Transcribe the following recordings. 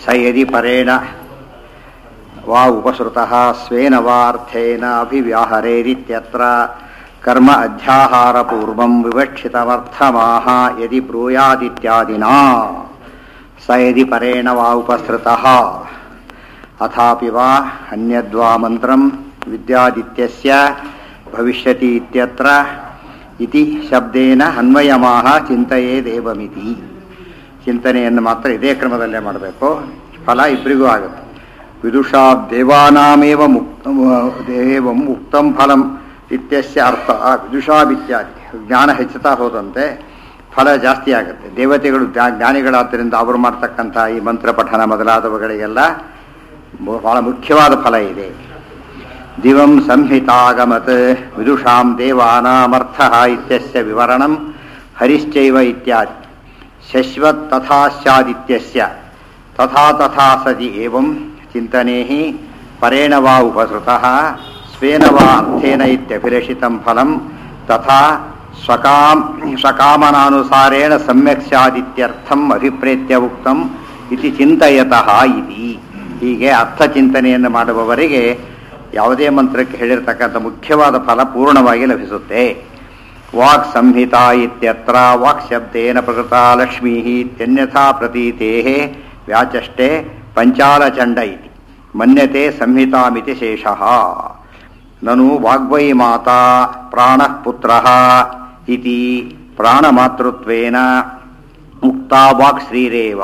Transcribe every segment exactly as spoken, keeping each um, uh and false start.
ಯದಿ ಪರೇಣ ವಾ ಉಪಸೃತಃ ಸ್ವೇನ ವಾ ಅರ್ಥೇನ ಅಭಿವ್ಯಾಹರೇರಿತ್ಯತ್ರ ಕರ್ಮ ಅಧ್ಯಾಹಾರ ಪೂರ್ವಂ ವಿವಕ್ಷಿತಮರ್ಥಮಾಹ ಯದಿ ಬ್ರೂಯಾದಿತ್ಯಾದಿನಾ ಸ ಯದಿ ಪರೇಣ ವಾ ಉಪಸೃತಃ ಅಥಾಪಿ ವಾ ಅನ್ಯದ್ವಾ ಮಂತ್ರಂ ವಿದ್ಯಾದಿತ್ಯಸ್ಯ ಭವಿಷ್ಯತಿ ಇತ್ಯತ್ರ ಇತಿ ಶಬ್ದೇನ ಅನ್ವಯಮಾಹ ಚಿಂತೆಯೇದೇವಮಿತಿ. ಚಿಂತನೆಯನ್ನು ಮಾತ್ರ ಇದೇ ಕ್ರಮದಲ್ಲೇ ಮಾಡಬೇಕು. ಫಲ ಇಬ್ಬರಿಗೂ ಆಗುತ್ತೆ. ವಿದುಷಾ ದೇವಾನಾಮೇವ ಮುಕ್ತ ಏವಂ ಉಕ್ತಂ ಫಲಂ ಇತ್ಯಸ್ಯ ಅರ್ಥ ವಿದುಷಾವಿತ್ಯಾದಿ. ಜ್ಞಾನ ಹೆಚ್ಚುತ್ತಾ ಹೋದಂತೆ ಫಲ ಜಾಸ್ತಿ ಆಗುತ್ತೆ. ದೇವತೆಗಳು ಜ್ಞಾನಿಗಳಾದ್ದರಿಂದ ಅವರು ಮಾಡ್ತಕ್ಕಂಥ ಈ ಮಂತ್ರ ಪಠನ ಮೊದಲಾದವುಗಳಿಗೆಲ್ಲ ಬಹಳ ಮುಖ್ಯವಾದ ಫಲ ಇದೆ. ದಿವಂ ಸಂಹಿತಾಗಮತ್ ವಿದುಷಾಂ ದೇವಾನಾಮರ್ಥಃ ಇತ್ಯಸ್ಯ ವಿವರಣಂ ಹರಿಶ್ಚೈವ ಇತ್ಯಾದಿ. ಶಶ್ವತ್ ತಥಾ ಸ್ಯಾದಿತ್ಯಸ್ಯ ತಥಾ ತಥಾ ಸದಿ ಏವಂ ಚಿಂತನೇಹಿ ಪರೇಣ ವಾ ಉಪಸೃತಃ ಸ್ವೇನ ವಾ ಅರ್ಥೇನ ಇತ್ಯಭಿಲಷಿತಂ ಫಲಂ ತಥಾ ಸ್ವಕಾಮ್ ಸ್ವಕಾಮನಾನುಸಾರೇಣ ಸಮ್ಯಕ್ ಸ್ಯಾದಿತ್ಯರ್ಥಂ ಅಭಿಪ್ರೇತ್ಯ ಉಕ್ತಂ ಇತಿ ಚಿಂತಯತಃ ಇತಿ. ಹೀಗೆ ಅರ್ಥ ಚಿಂತನೆಯನ್ನು ಮಾಡುವವರಿಗೆ ಯಾವುದೇ ಮಂತ್ರಕ್ಕೆ ಹೇಳಿರ್ತಕ್ಕಂಥ ಮುಖ್ಯವಾದ ಫಲ ಪೂರ್ಣವಾಗಿ ಲಭಿಸುತ್ತೆ. ವಾಕ್ ಸಂಹಿತಾ ಇತ್ಯತ್ರ ವಾಕ್ ಶಬ್ದೇನ ಪ್ರಕೃತ ಲಕ್ಷ್ಮೀ ಇತ್ಯನ್ಯಥಾ ಪ್ರತೀತೇಃ ವ್ಯಾಚಷ್ಟೇ ಪಂಚಾಲಚಂಡ ಇತಿ ಮನ್ಯತೆ ಸಂಹಿತಾಮಿತಿ ಶೇಷಃ. ನನು ವಾಗ್ವೈ ಮಾತಾ ಪ್ರಾಣಃ ಪುತ್ರಃ ಇತಿ ಪ್ರಾಣಮಾತೃತ್ವೇನ ಮುಕ್ತಾ ವಾಕ್ ಶ್ರೀರೇವ.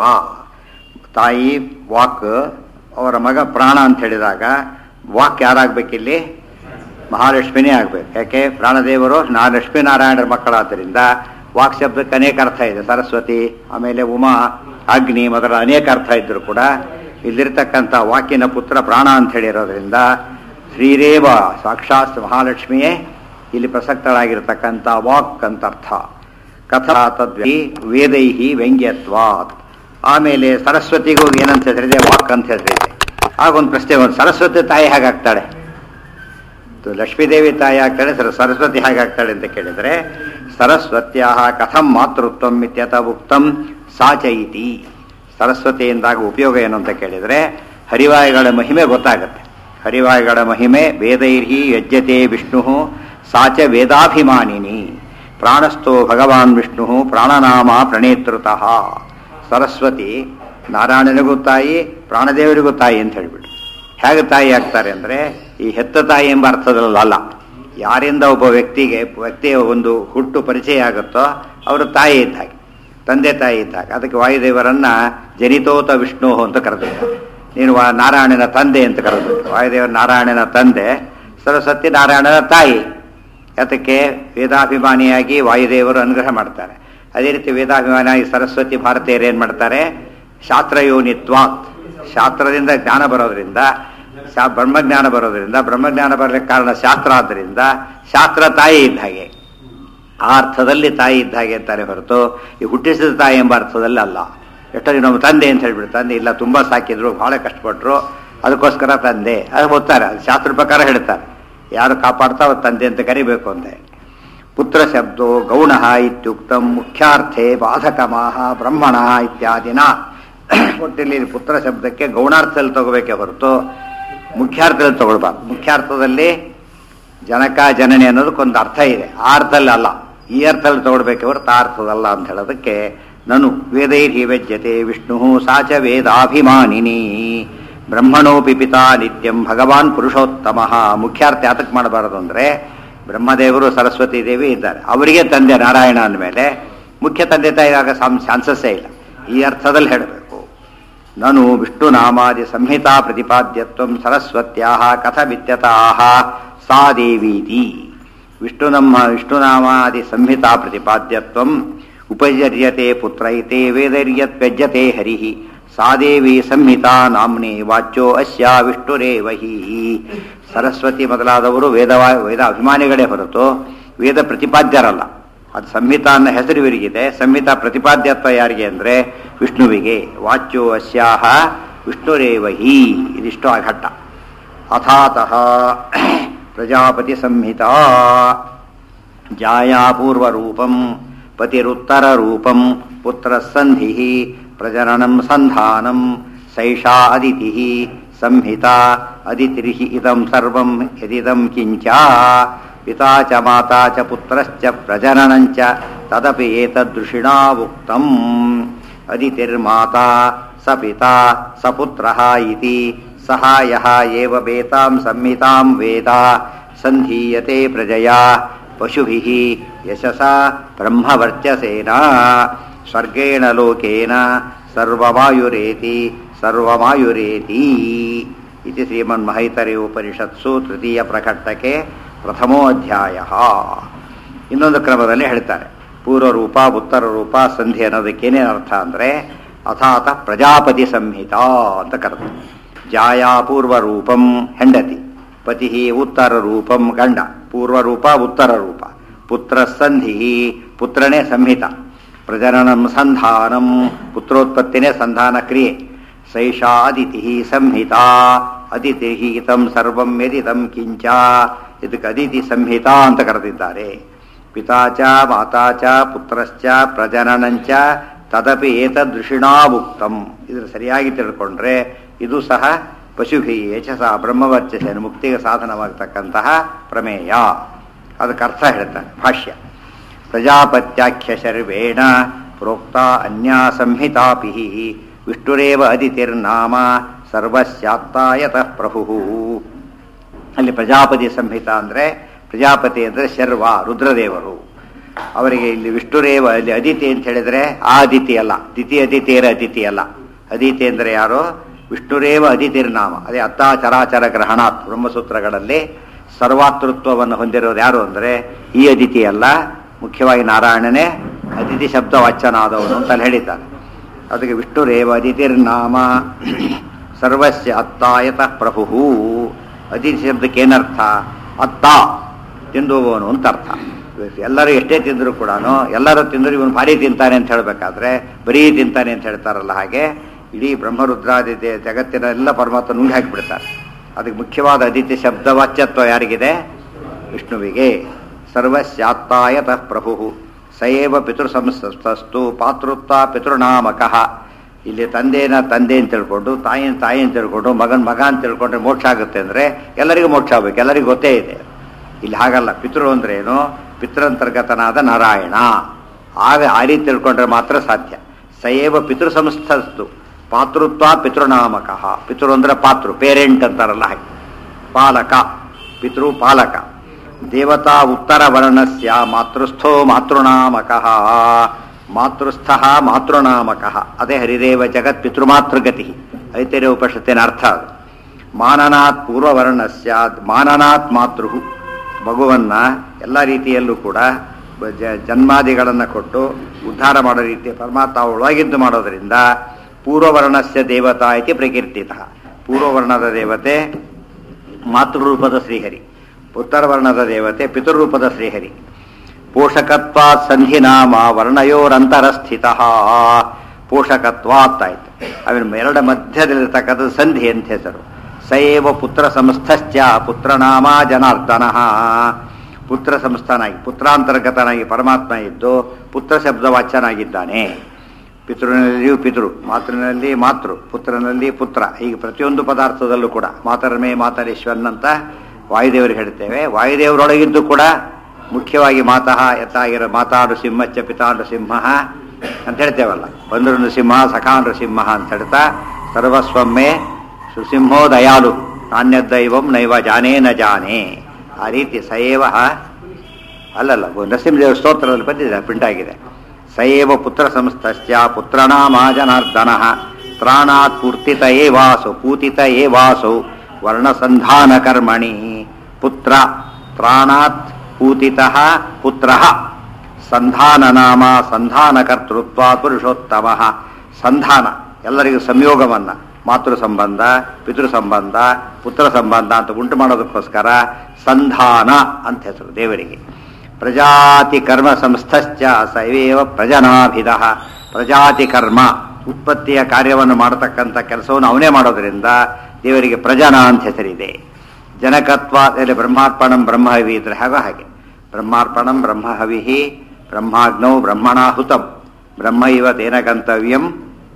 ತಾಯಿ ವಾಕ್, ಅವರ ಮಗ ಪ್ರಾಣ ಅಂತ ಹೇಳಿದಾಗ ವಾಕ್ ಯಾರಾಗಬೇಕಿಲ್ಲಿ? ಮಹಾಲಕ್ಷ್ಮಿನೇ ಆಗಬೇಕು. ಯಾಕೆ? ಪ್ರಾಣದೇವರು ನಾ ಲಕ್ಷ್ಮೀನಾರಾಯಣರ ಮಕ್ಕಳಾದ್ದರಿಂದ ವಾಕ್ ಶಬ್ದಕ್ಕೆ ಅನೇಕ ಅರ್ಥ ಇದೆ. ಸರಸ್ವತಿ, ಆಮೇಲೆ ಉಮಾ, ಅಗ್ನಿ ಮೊದಲ ಅನೇಕ ಅರ್ಥ ಇದ್ದರೂ ಕೂಡ ಇಲ್ಲಿರ್ತಕ್ಕಂಥ ವಾಕಿನ ಪುತ್ರ ಪ್ರಾಣ ಅಂತ ಹೇಳಿರೋದ್ರಿಂದ ಶ್ರೀರೇವ ಸಾಕ್ಷಾತ್ ಮಹಾಲಕ್ಷ್ಮಿಯೇ ಇಲ್ಲಿ ಪ್ರಸಕ್ತರಾಗಿರ್ತಕ್ಕಂಥ ವಾಕ್ ಅಂತ ಅರ್ಥ. ಕಥಾ ತದ್ವಿ ವೇದೈಹಿ ವ್ಯಂಗ್ಯತ್ವಾತ್. ಆಮೇಲೆ ಸರಸ್ವತಿಗೂ ಏನಂತ ಹೇಳಿದ್ರೆ ವಾಕ್ ಅಂತ ಹೇಳಿದೆ. ಆಗೊಂದು ಪ್ರಶ್ನೆ, ಒಂದು ಸರಸ್ವತಿ ತಾಯಿ ಹೇಗಾಗ್ತಾಳೆ? ಲಕ್ಷ್ಮೀದೇವಿ ತಾಯಿ ಆಗ್ತಾಳೆ, ಸರಸ್ವತಿ ಹೇಗಾಗ್ತಾಳೆ ಅಂತ ಕೇಳಿದರೆ ಸರಸ್ವತ್ಯಾ ಕಥಂ ಮಾತೃತ್ವಂ ಇತ್ಯತ ಉಕ್ತಂ ಸಾಚ ಇತಿ. ಸರಸ್ವತಿಯಿಂದಾಗ ಉಪಯೋಗ ಏನು ಅಂತ ಕೇಳಿದರೆ ಹರಿವಾಯುಗಳ ಮಹಿಮೆ ಗೊತ್ತಾಗುತ್ತೆ. ಹರಿವಾಯುಗಳ ಮಹಿಮೆ ವೇದೈರ್ಹಿ ಯಜ್ಯತೆ ವಿಷ್ಣು ಸಾಚ ವೇದಾಭಿಮಾನಿನಿ. ಪ್ರಾಣಸ್ಥೋ ಭಗವಾನ್ ವಿಷ್ಣು ಪ್ರಾಣನಾಮ ಪ್ರಣೇತೃತಃ. ಸರಸ್ವತಿ ನಾರಾಯಣನಿಗೂ ತಾಯಿ, ಪ್ರಾಣದೇವರಿಗೂ ತಾಯಿ ಅಂತ ಹೇಳಿಬಿಟ್ಟು ಹೇಗೆ ತಾಯಿ ಆಗ್ತಾರೆ ಅಂದರೆ ಈ ಹೆತ್ತ ತಾಯಿ ಎಂಬ ಅರ್ಥದಲ್ಲ. ಯಾರಿಂದ ಒಬ್ಬ ವ್ಯಕ್ತಿಗೆ ವ್ಯಕ್ತಿಯ ಒಂದು ಹುಟ್ಟು ಪರಿಚಯ ಆಗುತ್ತೋ ಅವರು ತಾಯಿ ಇದ್ದಾಗ, ತಂದೆ ತಾಯಿ ಇದ್ದಾಗ. ಅದಕ್ಕೆ ವಾಯುದೇವರನ್ನ ಜನಿತೋತ ವಿಷ್ಣು ಅಂತ ಕರೆದಿದ್ದಾರೆ. ನೀನು ನಾರಾಯಣನ ತಂದೆ ಅಂತ ಕರೆದ್ರು. ವಾಯುದೇವರ ನಾರಾಯಣನ ತಂದೆ, ಸರಸ್ವತಿ ನಾರಾಯಣನ ತಾಯಿ. ಅದಕ್ಕೆ ವೇದಾಭಿಮಾನಿಯಾಗಿ ವಾಯುದೇವರು ಅನುಗ್ರಹ ಮಾಡ್ತಾರೆ. ಅದೇ ರೀತಿ ವೇದಾಭಿಮಾನಿಯಾಗಿ ಸರಸ್ವತಿ ಭಾರತೀಯರು ಏನು ಮಾಡ್ತಾರೆ? ಶಾಸ್ತ್ರಯೋನಿತ್ವಾತ್, ಶಾಸ್ತ್ರದಿಂದ ಜ್ಞಾನ ಬರೋದ್ರಿಂದ, ಶಾ ಬ್ರಹ್ಮಜ್ಞಾನ ಬರೋದ್ರಿಂದ, ಬ್ರಹ್ಮಜ್ಞಾನ ಬರಲಿಕ್ಕೆ ಕಾರಣ ಶಾಸ್ತ್ರ ಆದ್ದರಿಂದ ಶಾಸ್ತ್ರ ತಾಯಿ ಇದ್ದ ಹಾಗೆ, ಆ ಅರ್ಥದಲ್ಲಿ ತಾಯಿ ಇದ್ದ ಹಾಗೆ ಅಂತಾರೆ ಹೊರತು ಈ ಹುಟ್ಟಿಸಿದ ತಾಯಿ ಎಂಬ ಅರ್ಥದಲ್ಲಿ ಅಲ್ಲ. ಎಷ್ಟೋ ನಮ್ಮ ತಂದೆ ಅಂತ ಹೇಳ್ಬಿಟ್ಟು, ತಂದೆ ಇಲ್ಲ ತುಂಬ ಸಾಕಿದ್ರು, ಬಹಳ ಕಷ್ಟಪಟ್ಟರು, ಅದಕ್ಕೋಸ್ಕರ ತಂದೆ ಅದು ಓದ್ತಾರೆ. ಅದು ಶಾಸ್ತ್ರ ಪ್ರಕಾರ ಹೇಳ್ತಾರೆ, ಯಾರು ಕಾಪಾಡ್ತಾ ಅವ್ರು ತಂದೆ ಅಂತ ಕರಿಬೇಕು ಅಂತ. ಪುತ್ರ ಶಬ್ದೋ ಗೌಣ ಇತ್ಯುಕ್ತಂ ಮುಖ್ಯಾರ್ಥೇ ಬಾಧಕಮಾಹ ಬ್ರಹ್ಮಣ ಇತ್ಯಾದಿನ. ಒಟ್ಟಿಲ್ಲಿ ಪುತ್ರ ಶಬ್ದಕ್ಕೆ ಗೌಣಾರ್ಥದಲ್ಲಿ ತಗೋಬೇಕೆ ಹೊರತು ಮುಖ್ಯಾರ್ಥದಲ್ಲಿ ತಗೊಳ್ಬಾರ್ದು. ಮುಖ್ಯಾರ್ಥದಲ್ಲಿ ಜನಕ ಜನನಿ ಅನ್ನೋದಕ್ಕೊಂದು ಅರ್ಥ ಇದೆ, ಆ ಅರ್ಥದಲ್ಲಿ ಅಲ್ಲ. ಈ ಅರ್ಥದಲ್ಲಿ ತಗೊಳ್ಬೇಕೆ ಹೊರತು ಆ ಅರ್ಥದಲ್ಲ ಅಂತ ಹೇಳೋದಕ್ಕೆ ನನು ವೇದೈರ್ಹಿ ವ್ಯಜ್ಯತೆ ವಿಷ್ಣು ಸಾಚ ವೇದಾಭಿಮಾನಿನಿ ಬ್ರಹ್ಮಣೋಪಿ ಪಿತಾ ನಿತ್ಯಂ ಭಗವಾನ್ ಪುರುಷೋತ್ತಮ. ಮುಖ್ಯಾರ್ಥ ಯಾತಕ್ಕೆ ಮಾಡಬಾರದು ಅಂದರೆ ಬ್ರಹ್ಮದೇವರು ಸರಸ್ವತಿ ದೇವಿ ಇದ್ದಾರೆ, ಅವರಿಗೆ ತಂದೆ ನಾರಾಯಣ ಅಂದಮೇಲೆ ಮುಖ್ಯ ತಂದೆ ತಾಯಿಯಾಗ ಚಾನ್ಸಸ್ಸೇ ಇಲ್ಲ. ಈ ಅರ್ಥದಲ್ಲಿ ಹೇಳಬೇಕು. ನಾನು ವಿಷ್ಣು ನಾಮಾದಿ ಸಂಹಿತಾ ಪ್ರತಿಪಾದ್ಯತ್ವಂ ಸರಸ್ವತ್ಯಾ ಕಥಮಿತ್ಯತಃ ಸಾ ದೇವೀತಿ. ವಿಷ್ಣು ನಮ್ಮ ವಿಷ್ಣುನಾಮಾದಿ ಸಂಹಿತಾ ಪ್ರತಿಪಾದ್ಯತ್ವಂ ಉಪಜರ್ಯತೆ ಪುತ್ರ ಇತೆ ವೇದರ್ಯತ್ ವ್ಯಜ್ಯತೆ ಹರಿ ಸಾ ದೇವಿ ಸಂಹಿತಾ ನಾಮ್ನೇ ವಾಚ್ಯೋ ಅಸ್ಯ ವಿಷ್ಣುರೇವ ಹಿ. ಸರಸ್ವತಿ ಮೊದಲಾದವರು ವೇದ ವೇದ ಅಭಿಮಾನಿಗಳೇ ಹೊರತು ವೇದ ಪ್ರತಿಪಾದ್ಯರಲ್ಲ. ಅದು ಸಂಹಿತಾ ಅನ್ನೋ ಹೆಸರು ಇವರಿಗಿದೆ. ಸಂಹಿತಾ ಪ್ರತಿಪಾದ್ಯತ್ವ ಯಾರಿಗೆ ಅಂದರೆ ವಿಷ್ಣುವಿಗೆ. ವಾಚ್ಯೋ ಅಸ್ಯಾಹ ವಿಷ್ಣುರೇವ ಹಿ. ಇದಿಷ್ಟು ಘಟ್ಟ. ಅಥಾತಃ ಪ್ರಜಾಪತಿ ಸಂಹಿತಾ ಜಾಯಾ ಪೂರ್ವರೂಪಂ ಪತಿರುತ್ತರ ರೂಪಂ ಪುತ್ರ ಸಂಧಿ ಪ್ರಜನನಂ ಸಂಧಾನಂ ಸೈಷಾ ಅದಿತಿ ಸಂಹಿತಾ ಅದಿತಿರ್ಹಿ ಇದಂ ಸರ್ವಂ ಯದಿದಂ ಕಿಂಚ ಪಿತಾ ಚ ಮಾತಾ ಚ ಪುತ್ರಶ್ಚ ಪ್ರಜನನಂಚ ತದಪಿ ಏತದೃಷಿಣಾ ಉಕ್ತಂ ಅದಿತಿರ್ಮಾತಾ ಸ ಪಿತಾ ಸ ಪುತ್ರಃ ಇತಿ ಸಹ ಯಃ ಏವ ಬೇತಾಂ ಸಂಹಿತಾಂ ವೇದ ಸಂಧೀಯತೆ ಪ್ರಜಯಾ ಪಶುಭಿಃ ಯಶಸಾ ಬ್ರಹ್ಮವರ್ಚಸೇನ ಸ್ವರ್ಗೇಣ ಲೋಕೇನ ಸರ್ವಮಾಯುರೇತಿ ಸರ್ವಮಾಯುರೇತಿ ಇತಿ ಶ್ರೀಮನ್ಮಹೈತರಿ ಉಪನಿಷತ್ಸು ತೃತೀಯ ಪ್ರಕಟಕ್ಕೆ ಪ್ರಥಮೋ ಅಧ್ಯಾಯ. ಇನ್ನೊಂದು ಕ್ರಮದಲ್ಲಿ ಹೇಳ್ತಾರೆ, ಪೂರ್ವರೂಪ ಉತ್ತರ ರೂಪ ಸಂಧಿ ಅನ್ನೋದಕ್ಕೇನೇನು ಅರ್ಥ ಅಂದರೆ ಅಥಾತ ಪ್ರಜಾಪತಿ ಸಂಹಿತಾ ಅಂತ ಕರೆದು. ಜಾಯಾ ಪೂರ್ವರೂಪಂ ಹೆಂಡತಿ, ಪತಿ ಉತ್ತರ ರೂಪಂ ಗಂಡ, ಪೂರ್ವರೂಪ ಉತ್ತರ ರೂಪ, ಪುತ್ರ ಸಂಧಿ ಪುತ್ರನೇ ಸಂಹಿತ, ಪ್ರಜನನಂ ಸಂಧಾನಂ ಪುತ್ರೋತ್ಪತ್ತಿನೇ ಸಂಧಾನ ಕ್ರಿಯೆ, ಸೈಷಾ ಅದಿತಿ ಸಂಹಿತಾ ಅದಿತಿ ಇತಂ ಸರ್ವಂ ಯದಿದಂ ಕಿಂಚ ಇದಕ್ಕೆ ಅದಿತಿ ಸಂಹಿತಾ ಅಂತ ಕರೆದಿದ್ದಾರೆ. ಪಿತಾ ಚ ಮಾತಾ ಚ ಪುತ್ರಶ್ಚ ಪ್ರಜನನಂಚ ತದಪಿ ಏತದೃಷಿಣಾ ಉಕ್ತಂ. ಇದ್ರ ಸರಿಯಾಗಿ ತಿಳ್ಕೊಂಡ್ರೆ ಇದು ಸಹ ಪಶುಭಿ ಯಶಸ ಬ್ರಹ್ಮವರ್ಚಸ್ಸೇನ ಮುಕ್ತಿಗೆ ಸಾಧನವಾಗತಕ್ಕಂತಹ ಪ್ರಮೇಯ. ಅದಕ್ಕೆ ಅರ್ಥ ಹೇಳ್ತಾರೆ ಭಾಷ್ಯ. ಪ್ರಜಾಪತ್ಯಾಖ್ಯ ಶರ್ವೇಣ ಪ್ರೋಕ್ತ ಅನ್ಯಾ ಸಂಹಿತಾಪಿ ವಿಷ್ಣುರೇವ ಅದಿತಿರ್ನಾಮ ಸರ್ವಸ್ಯಾತ್ತಾಯತಃ ಪ್ರಭು. ಅಲ್ಲಿ ಪ್ರಜಾಪತಿ ಸಂಹಿತ ಅಂದರೆ ಪ್ರಜಾಪತಿ ಅಂದರೆ ಶರ್ವ ರುದ್ರದೇವರು, ಅವರಿಗೆ ಇಲ್ಲಿ ವಿಷ್ಣುರೇವ ಅಲ್ಲಿ ಅದಿತಿ ಅಂತ ಹೇಳಿದರೆ ಆ ಅದಿತಿ ಅಲ್ಲ, ದಿತಿ ಅದಿತಿಯರ ಅದಿತಿ ಅಲ್ಲ. ಅದಿತಿ ಅಂದರೆ ಯಾರು? ವಿಷ್ಣುರೇವ ಅದಿತಿರ್ನಾಮ. ಅದೇ ಅತ್ತಾ ಚರಾಚರ ಗ್ರಹಣಾತ್ ಬ್ರಹ್ಮಸೂತ್ರಗಳಲ್ಲಿ ಸರ್ವಾತೃತ್ವವನ್ನು ಹೊಂದಿರೋದು ಯಾರು ಅಂದರೆ ಈ ಅದಿತಿ ಅಲ್ಲ, ಮುಖ್ಯವಾಗಿ ನಾರಾಯಣನೇ ಅದಿತಿ ಶಬ್ದ ವಾಚ್ಯನಾದವನು ಅಂತ ಹೇಳಿದ್ದಾರೆ. ಅದಕ್ಕೆ ವಿಷ್ಣುರೇವ ಅದಿತಿರ್ನಾಮ ಸರ್ವಸ್ಯ ಅತ್ತಾಯತಃ ಪ್ರಭು. ಅದಿತಿ ಶಬ್ದಕ್ಕೆ ಏನರ್ಥ? ಅತ್ತ ತಿಂದುವವನು ಅಂತ ಅರ್ಥ. ಎಲ್ಲರೂ ಎಷ್ಟೇ ತಿಂದರೂ ಕೂಡ ಎಲ್ಲರೂ ತಿಂದರೂ ಇವನು ಭಾರಿ ತಿಂತಾನೆ ಅಂತ ಹೇಳಬೇಕಾದ್ರೆ ಬರೀ ತಿಂತಾನೆ ಅಂತ ಹೇಳ್ತಾರಲ್ಲ, ಹಾಗೆ ಇಡೀ ಬ್ರಹ್ಮರುದ್ರಾದಿ ಜಗತ್ತಿನ ಎಲ್ಲ ಪರಮಾತ್ಮ ನುಂಗಿ ಹಾಕಿಬಿಡ್ತಾರೆ. ಅದಕ್ಕೆ ಮುಖ್ಯವಾದ ಅದಿತಿ ಶಬ್ದ ವಾಚ್ಯತ್ವ ಯಾರಿಗಿದೆ? ವಿಷ್ಣುವಿಗೆ. ಸರ್ವಸ್ಯಾತ್ತಾಯತಃ ಪ್ರಭು ಸಯೇವ ಪಿತೃ ಸಂಸ್ಥಸ್ತು ಪಾತೃತ್ವ ಪಿತೃನಾಮಕಃ. ಇಲ್ಲಿ ತಂದೆನ ತಂದೆ ಅಂತ ತಿಳ್ಕೊಂಡು, ತಾಯಿನ ತಾಯಿ ಅಂತ ತಿಳ್ಕೊಂಡು, ಮಗನ ಮಗ ಅಂತ ತಿಳ್ಕೊಂಡ್ರೆ ಮೋಕ್ಷ ಆಗುತ್ತೆ ಅಂದರೆ ಎಲ್ಲರಿಗೂ ಮೋಕ್ಷ ಆಗಬೇಕು, ಎಲ್ಲರಿಗೂ ಗೊತ್ತೇ ಇದೆ. ಇಲ್ಲಿ ಹಾಗಲ್ಲ. ಪಿತೃ ಅಂದ್ರೆ ಏನು? ಪಿತೃಂತರ್ಗತನಾದ ನಾರಾಯಣ. ಆಗ ಆ ರೀತಿ ತಿಳ್ಕೊಂಡ್ರೆ ಮಾತ್ರ ಸಾಧ್ಯ. ಸಯೇವ ಪಿತೃ ಸಂಸ್ಥಸ್ತು ಪಾತೃತ್ವ ಪಿತೃನಾಮಕಃ. ಪಿತೃ ಅಂದ್ರೆ ಪಾತೃ, ಪೇರೆಂಟ್ ಅಂತಾರಲ್ಲ ಹಾಗೆ, ಪಾಲಕ, ಪಿತೃ ಪಾಲಕ. ದೇವತಾ ಉತ್ತರ ವರ್ಣಸ್ಯ ಮಾತೃಸ್ಥೋ ಮಾತೃನಾಮಕಃ. ಮಾತೃಸ್ಥ ಮಾತೃನಾಮಕಃ. ಅದೇ ಹರಿದೇವ ಜಗತ್ ಪಿತೃಮಾತೃಗತಿ ಐತರೇಯ ಉಪನಿಷತ್ತಿನ ಅರ್ಥ ಅದು. ಮಾನನಾತ್ ಪೂರ್ವವರ್ಣಸ್ಯ ಮಾನನಾತ್ ಮಾತೃ. ಮಗುವನ್ನ ಎಲ್ಲ ರೀತಿಯಲ್ಲೂ ಕೂಡ ಜನ್ಮಾದಿಗಳನ್ನು ಕೊಟ್ಟು ಉದ್ಧಾರ ಮಾಡೋ ರೀತಿ ಪರಮಾತ್ಮ ಒಳಗಿದ್ದು ಮಾಡೋದರಿಂದ ಪೂರ್ವವರ್ಣಸ್ಯ ದೇವತಾ ಇತಿ ಪ್ರಕೀರ್ತಿತ. ಪೂರ್ವವರ್ಣದ ದೇವತೆ ಮಾತೃರೂಪದ ಶ್ರೀಹರಿ, ಉತ್ತರವರ್ಣದ ದೇವತೆ ಪಿತೃರೂಪದ ಶ್ರೀಹರಿ. ಪೋಷಕತ್ವಾತ್ ಸಂಧಿನಾಮ ವರ್ಣಯೋರಂತರಸ್ಥಿತ. ಪೋಷಕತ್ವಾತ್ ಆಯ್ತು, ಅವನ ಎರಡ ಮಧ್ಯದಲ್ಲಿರ್ತಕ್ಕಂಥದ್ದು ಸಂಧಿ ಅಂತ ಹೆಸರು. ಸಯೇವ ಪುತ್ರ ಸಂಸ್ಥಶ್ಚ ಪುತ್ರನಾಮ ಜನಾರ್ದನ. ಪುತ್ರ ಸಂಸ್ಥಾನಾಗಿ ಪುತ್ರಾಂತರ್ಗತನಾಗಿ ಪರಮಾತ್ಮ ಇದ್ದು ಪುತ್ರ ಶಬ್ದವಾಚ್ಯನಾಗಿದ್ದಾನೆ. ಪಿತೃನಲ್ಲಿಯೂ ಪಿತೃ, ಮಾತೃನಲ್ಲಿ ಮಾತೃ, ಪುತ್ರನಲ್ಲಿ ಪುತ್ರ. ಹೀಗೆ ಪ್ರತಿಯೊಂದು ಪದಾರ್ಥದಲ್ಲೂ ಕೂಡ ಮಾತರಮೇ ಮಾತರೇಶ್ವರನ್ ಅಂತ ವಾಯುದೇವರಿಗೆ ಹೇಳ್ತೇವೆ. ವಾಯುದೇವರೊಳಗಿದ್ದು ಕೂಡ ಮುಖ್ಯವಾಗಿ ಮಾತಃ ಎತ್ತಾಗಿರೋ ಮಾತಾ ನೃಸಿಂಹಚ್ಚ ಪಿತಾ ನೃಸಿಂಹ ಅಂತ ಹೇಳ್ತೇವಲ್ಲ. ಬಂದರು ನೃಸಿಂಹ ಸಖಾ ನೃಸಿಂಹ ಅಂತ ಹೇಳ್ತಾ ಸರ್ವಸ್ವಮ್ಮೆ ಸುಸಿಂಹೋ ದಯಾಳು ನಾಣ್ಯದೈವಂ ನೈವ ಜಾನೇ ನ ಜಾನೇ. ಆ ರೀತಿ ಸಯೇವ ಅಲ್ಲಲ್ಲ ನರಸಿಂಹದೇವ ಸ್ತೋತ್ರದಲ್ಲಿ ಬಂದಿದೆ, ಪ್ರಿಂಟ್ ಆಗಿದೆ. ಸಯೇವ ಪುತ್ರ ಸಂಸ್ಥಶ್ಚ ಪುತ್ರನಾಮ ಜನಾರ್ದನ ತ್ರಾಣಾತ್ ಪೂರ್ತಿತ ಏವಾಸು ಪೂತಿತ ಏವಾಸು ವರ್ಣಸಂಧಾನ ಕರ್ಮಣಿ. ಪುತ್ರ ತ್ರಾಣಾತ್ ಪೂತಿತಃ ಪುತ್ರಃ. ಸಂಧಾನ ನಾಮ ಸಂಧಾನ ಕರ್ತೃತ್ವ ಪುರುಷೋತ್ತಮ. ಸಂಧಾನ ಎಲ್ಲರಿಗೂ ಸಂಯೋಗವನ್ನ, ಮಾತೃ ಸಂಬಂಧ, ಪಿತೃ ಸಂಬಂಧ, ಪುತ್ರ ಸಂಬಂಧ ಅಂತ ಉಂಟು ಮಾಡೋದಕ್ಕೋಸ್ಕರ ಸಂಧಾನ ಅಂತ ಹೆಸರು ದೇವರಿಗೆ. ಪ್ರಜಾತಿ ಕರ್ಮ ಸಂಸ್ಥಶ್ಚ ಸೈವೇವ ಪ್ರಜನಾಭಿಧ. ಪ್ರಜಾತಿ ಕರ್ಮ ಉತ್ಪತ್ತಿಯ ಕಾರ್ಯವನ್ನು ಮಾಡತಕ್ಕಂಥ ಕೆಲಸವನ್ನು ಅವನೇ ಮಾಡೋದ್ರಿಂದ ದೇವರಿಗೆ ಪ್ರಜನ ಅಂತ ಹೆಸರಿದೆ. ಜನಕತ್ವ ಬ್ರಹ್ಮಾರ್ಪಣಂ ಬ್ರಹ್ಮಹವಿ ಇದ್ರೆ ಹಾಗೋ ಹಾಗೆ. ಬ್ರಹ್ಮಾರ್ಪಣಂ ಬ್ರಹ್ಮಹವಿ ಬ್ರಹ್ಮಾಗ್ನೌ ಬ್ರಹ್ಮಣಾಹುತಂ ಬ್ರಹ್ಮ ಇವ ತೇನ ಗಂತವ್ಯಂ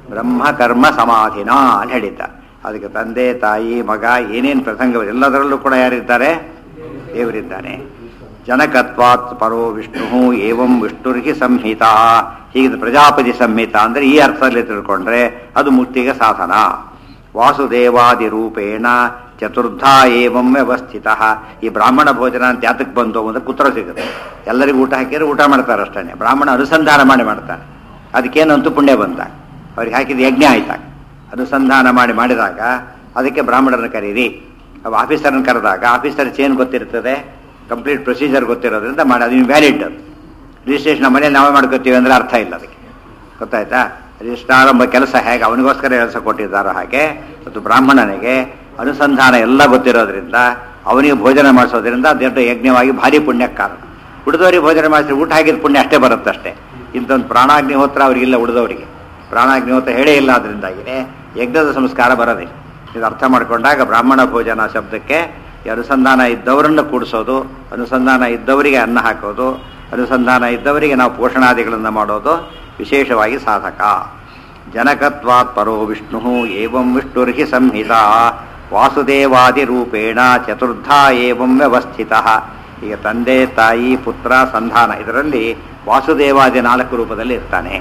ಬ್ರಹ್ಮ ಕರ್ಮ ಸಮಾಧಿನ ಅಂತ ಹೇಳಿದ್ದ. ಅದಕ್ಕೆ ತಂದೆ ತಾಯಿ ಮಗ ಏನೇನು ಪ್ರಸಂಗ ಎಲ್ಲದರಲ್ಲೂ ಕೂಡ ಯಾರಿದ್ದಾರೆ? ದೇವರಿದ್ದಾನೆ. ಜನಕತ್ವಾತ್ ಪರೋ ವಿಷ್ಣು ಏವಂ ವಿಷ್ಣುರ್ಹಿ ಸಂಹಿತಾ. ಹೀಗೆ ಪ್ರಜಾಪತಿ ಸಂಹಿತ ಅಂದರೆ ಈ ಅರ್ಥದಲ್ಲಿ ತಿಳ್ಕೊಂಡ್ರೆ ಅದು ಮುಕ್ತಿಗೆ ಸಾಧನ. ವಾಸುದೇವಾದಿ ರೂಪೇಣ ಚತುರ್ಧಾ ಏವಂ ವ್ಯವಸ್ಥಿತ. ಈ ಬ್ರಾಹ್ಮಣ ಭೋಜನ ಅಂತ ಯಾತಕ್ಕೆ ಬಂತು ಅಂದ್ರೆ ಉತ್ತರ ಸಿಗುತ್ತೆ. ಎಲ್ಲರಿಗೂ ಊಟ ಹಾಕಿದ್ರೆ ಊಟ ಮಾಡ್ತಾರೆ ಅಷ್ಟೇ. ಬ್ರಾಹ್ಮಣ ಅನುಸಂಧಾನ ಮಾಡಿ ಮಾಡ್ತಾನೆ. ಅದಕ್ಕೇನಂತೂ ಪುಣ್ಯ ಬಂದಾಗ ಅವ್ರಿಗೆ ಹಾಕಿದ ಯಜ್ಞ ಆಯ್ತಾಗ ಅನುಸಂಧಾನ ಮಾಡಿ ಮಾಡಿದಾಗ ಅದಕ್ಕೆ ಬ್ರಾಹ್ಮಣರನ್ನು ಕರೀರಿ. ಅವು ಆಫೀಸರನ್ನು ಕರೆದಾಗ ಆಫೀಸರ್ ಚೇನ್ ಗೊತ್ತಿರ್ತದೆ, ಕಂಪ್ಲೀಟ್ ಪ್ರೊಸೀಜರ್ ಗೊತ್ತಿರೋದ್ರಿಂದ ಮಾಡಿ ಅದು ವ್ಯಾಲಿಡ್. ಅದು ರಿಜಿಸ್ಟ್ರೇಷನ್ ನಮ್ಮ ಮನೇಲಿ ನಾವೇ ಮಾಡ್ಕೋತೀವಿ ಅಂದರೆ ಅರ್ಥ ಇಲ್ಲ ಅದಕ್ಕೆ. ಗೊತ್ತಾಯ್ತಾ? ರಿಜಿಸ್ಟ್ರಾರ್ ಎಂಬ ಕೆಲಸ ಹೇಗೆ ಅವನಿಗೋಸ್ಕರ ಕೆಲಸ ಕೊಟ್ಟಿದ್ದಾರೋ ಹಾಗೆ ಮತ್ತು ಬ್ರಾಹ್ಮಣನಿಗೆ ಅನುಸಂಧಾನ ಎಲ್ಲ ಗೊತ್ತಿರೋದ್ರಿಂದ ಅವನಿಗೆ ಭೋಜನ ಮಾಡಿಸೋದ್ರಿಂದ ದೊಡ್ಡ ಯಜ್ಞವಾಗಿ ಭಾರಿ ಪುಣ್ಯಕ್ಕೆ ಕಾರಣ. ಉಳಿದವರಿಗೆ ಭೋಜನ ಮಾಡಿಸಿ ಊಟ ಹಾಕಿದ ಪುಣ್ಯ ಅಷ್ಟೇ ಬರುತ್ತಷ್ಟೇ. ಇಂಥೊಂದು ಪ್ರಾಣಾಗ್ನಿಹೋತ್ರ ಅವರಿಗಿಲ್ಲ, ಉಳಿದವರಿಗೆ ಪ್ರಾಣಾಗ್ನಿಹೋತ್ರ ಹೇಳೇ ಇಲ್ಲ. ಅದರಿಂದಾಗಿಯೇ ಯಜ್ಞದ ಸಂಸ್ಕಾರ ಬರೋದಿಲ್ಲ. ಇದು ಅರ್ಥ ಮಾಡಿಕೊಂಡಾಗ ಬ್ರಾಹ್ಮಣ ಭೋಜನ ಶಬ್ದಕ್ಕೆ ಅನುಸಂಧಾನ ಇದ್ದವರನ್ನು ಕೂಡಿಸೋದು, ಅನುಸಂಧಾನ ಇದ್ದವರಿಗೆ ಅನ್ನ ಹಾಕೋದು, ಅನುಸಂಧಾನ ಇದ್ದವರಿಗೆ ನಾವು ಪೋಷಣಾದಿಗಳನ್ನು ಮಾಡೋದು ವಿಶೇಷವಾಗಿ ಸಾಧಕ. ಜನಕತ್ವಾತ್ ಪರೋ ವಿಷ್ಣು ಏವಂ ವಿಷ್ಣುರ್ಹಿ ಸಂಹಿತಾ ವಾಸುದೇವಾದಿ ರೂಪೇಣ ಚತುರ್ಧಾ ಏವಂ ವ್ಯವಸ್ಥಿತ. ಈಗ ತಂದೆ ತಾಯಿ ಪುತ್ರ ಸಂಧಾನ ಇದರಲ್ಲಿ ವಾಸುದೇವಾದಿ ನಾಲ್ಕು ರೂಪದಲ್ಲಿ ಇರ್ತಾನೆ.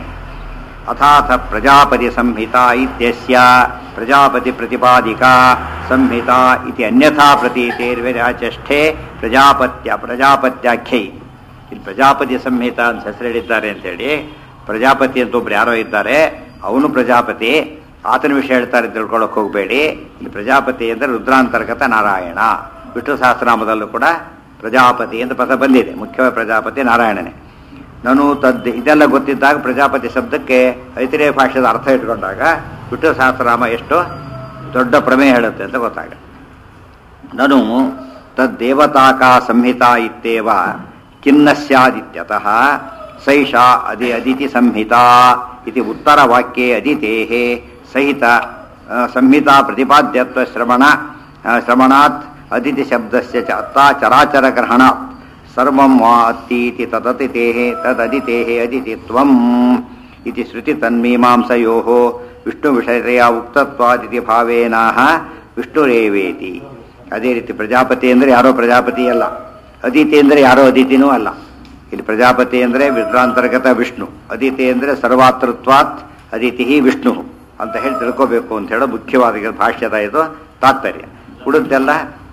ಅಥಾಥ ಪ್ರಜಾಪತಿ ಸಂಹಿತಾ ಇತ್ಯಸ್ಯ ಪ್ರಜಾಪತಿ ಪ್ರತಿಪಾದಿಕಾ ಸಂಹಿತಾ ಇತಿ ಅನ್ಯಥಾ ಪ್ರತೀತೇರ್ವ್ಯಚಷ್ಠೆ ಪ್ರಜಾಪತ್ಯ ಪ್ರಜಾಪತ್ಯಾಖ್ಯೈ. ಇಲ್ಲಿ ಪ್ರಜಾಪತಿ ಸಂಹಿತಾ ಅಂತ ಹೆಸರಿಡಿದ್ದಾರೆ ಅಂತೇಳಿ, ಪ್ರಜಾಪತಿ ಅಂತ ಒಬ್ರು ಯಾರೋ ಇದ್ದಾರೆ, ಅವನು ಪ್ರಜಾಪತಿ, ಆತನ ವಿಷಯ ಹೇಳ್ತಾರೆ ತಿಳ್ಕೊಳ್ಳೋಕೆ ಹೋಗಬೇಡಿ. ಇಲ್ಲಿ ಪ್ರಜಾಪತಿ ಅಂದರೆ ರುದ್ರಾಂತರ್ಗತ ನಾರಾಯಣ. ವಿಷ್ಣು ಸಹಸ್ರನಾಮದಲ್ಲೂ ಕೂಡ ಪ್ರಜಾಪತಿ ಅಂತ ಪದ ಬಂದಿದೆ. ಮುಖ್ಯವಾಗಿ ಪ್ರಜಾಪತಿ ನಾರಾಯಣನೇ. ನಾನು ತದ್ ಇದೆಲ್ಲ ಗೊತ್ತಿದ್ದಾಗ ಪ್ರಜಾಪತಿ ಶಬ್ದಕ್ಕೆ ಐತಿರೇಯ ಭಾಷೆದ ಅರ್ಥ ಇಟ್ಕೊಂಡಾಗ ವಿಷ್ಣು ಸಹಸ್ರನಾಮ ಎಷ್ಟು ದೊಡ್ಡ ಪ್ರಮೇಯ ಹೇಳುತ್ತೆ ಅಂತ ಗೊತ್ತಾಗ. ನಾನು ತದ್ದೇವತಾಕಾ ಸಂಹಿತಾ ಇತ್ಯೇವ ಖಿನ್ನ ಸ್ಯಾದಿತ್ಯತಃ ಸೈಷಾ ಅದಿ ಅದಿತಿ ಸಂಹಿತಾ ಇತಿ ಉತ್ತರ ವಾಕ್ಯೆ ಅದಿತೇಃ ಸಹಿತ ಸಂಹಿತಾ ಪ್ರತಿಪಾದ್ಯತ್ವ ಶ್ರವಣ ಶ್ರವಣಾತ್ ಅದಿತಿ ಶಬ್ದಸ್ಯ ಚ ಅತ್ತಾ ಚರಾಚರ ಗ್ರಹಣಾತ್ ಸರ್ವಂ ವಾ ಅತ್ತೀತಿ ತದತಿತೇಃ ತದದಿತೇಃ ಅದಿತಿತ್ವಂ ಇತಿ ಶ್ರುತಿ ತನ್ಮೀಮಾಂಸಯೋಃ ವಿಷ್ಣು ವಿಷಯ ಉಕ್ತತ್ವಾದಿತಿ ಭಾವೇನಾಹ ವಿಷ್ಣುರೇವೇತಿ. ಅದೇ ರೀತಿ ಪ್ರಜಾಪತಿ ಅಂದರೆ ಯಾರೋ ಪ್ರಜಾಪತಿ ಅಲ್ಲ, ಅದಿತಿ ಅಂದರೆ ಯಾರೋ ಅದಿತಿನೂ ಅಲ್ಲ. ಇಲ್ಲಿ ಪ್ರಜಾಪತಿ ಅಂದರೆ ವಿದ್ರಾಂತರ್ಗತ ವಿಷ್ಣು, ಅದಿತಿ ಅಂದರೆ ಸರ್ವಾತೃತ್ವಾತ್ ಅದಿತಿ ವಿಷ್ಣು ಅಂತ ಹೇಳಿ ತಿಳ್ಕೋಬೇಕು ಅಂತ ಹೇಳೋ ಮುಖ್ಯವಾದ ಭಾಷ್ಯದ ಇದು ತಾತ್ಪರ್ಯ. ಉಳಿದೆಲ್ಲ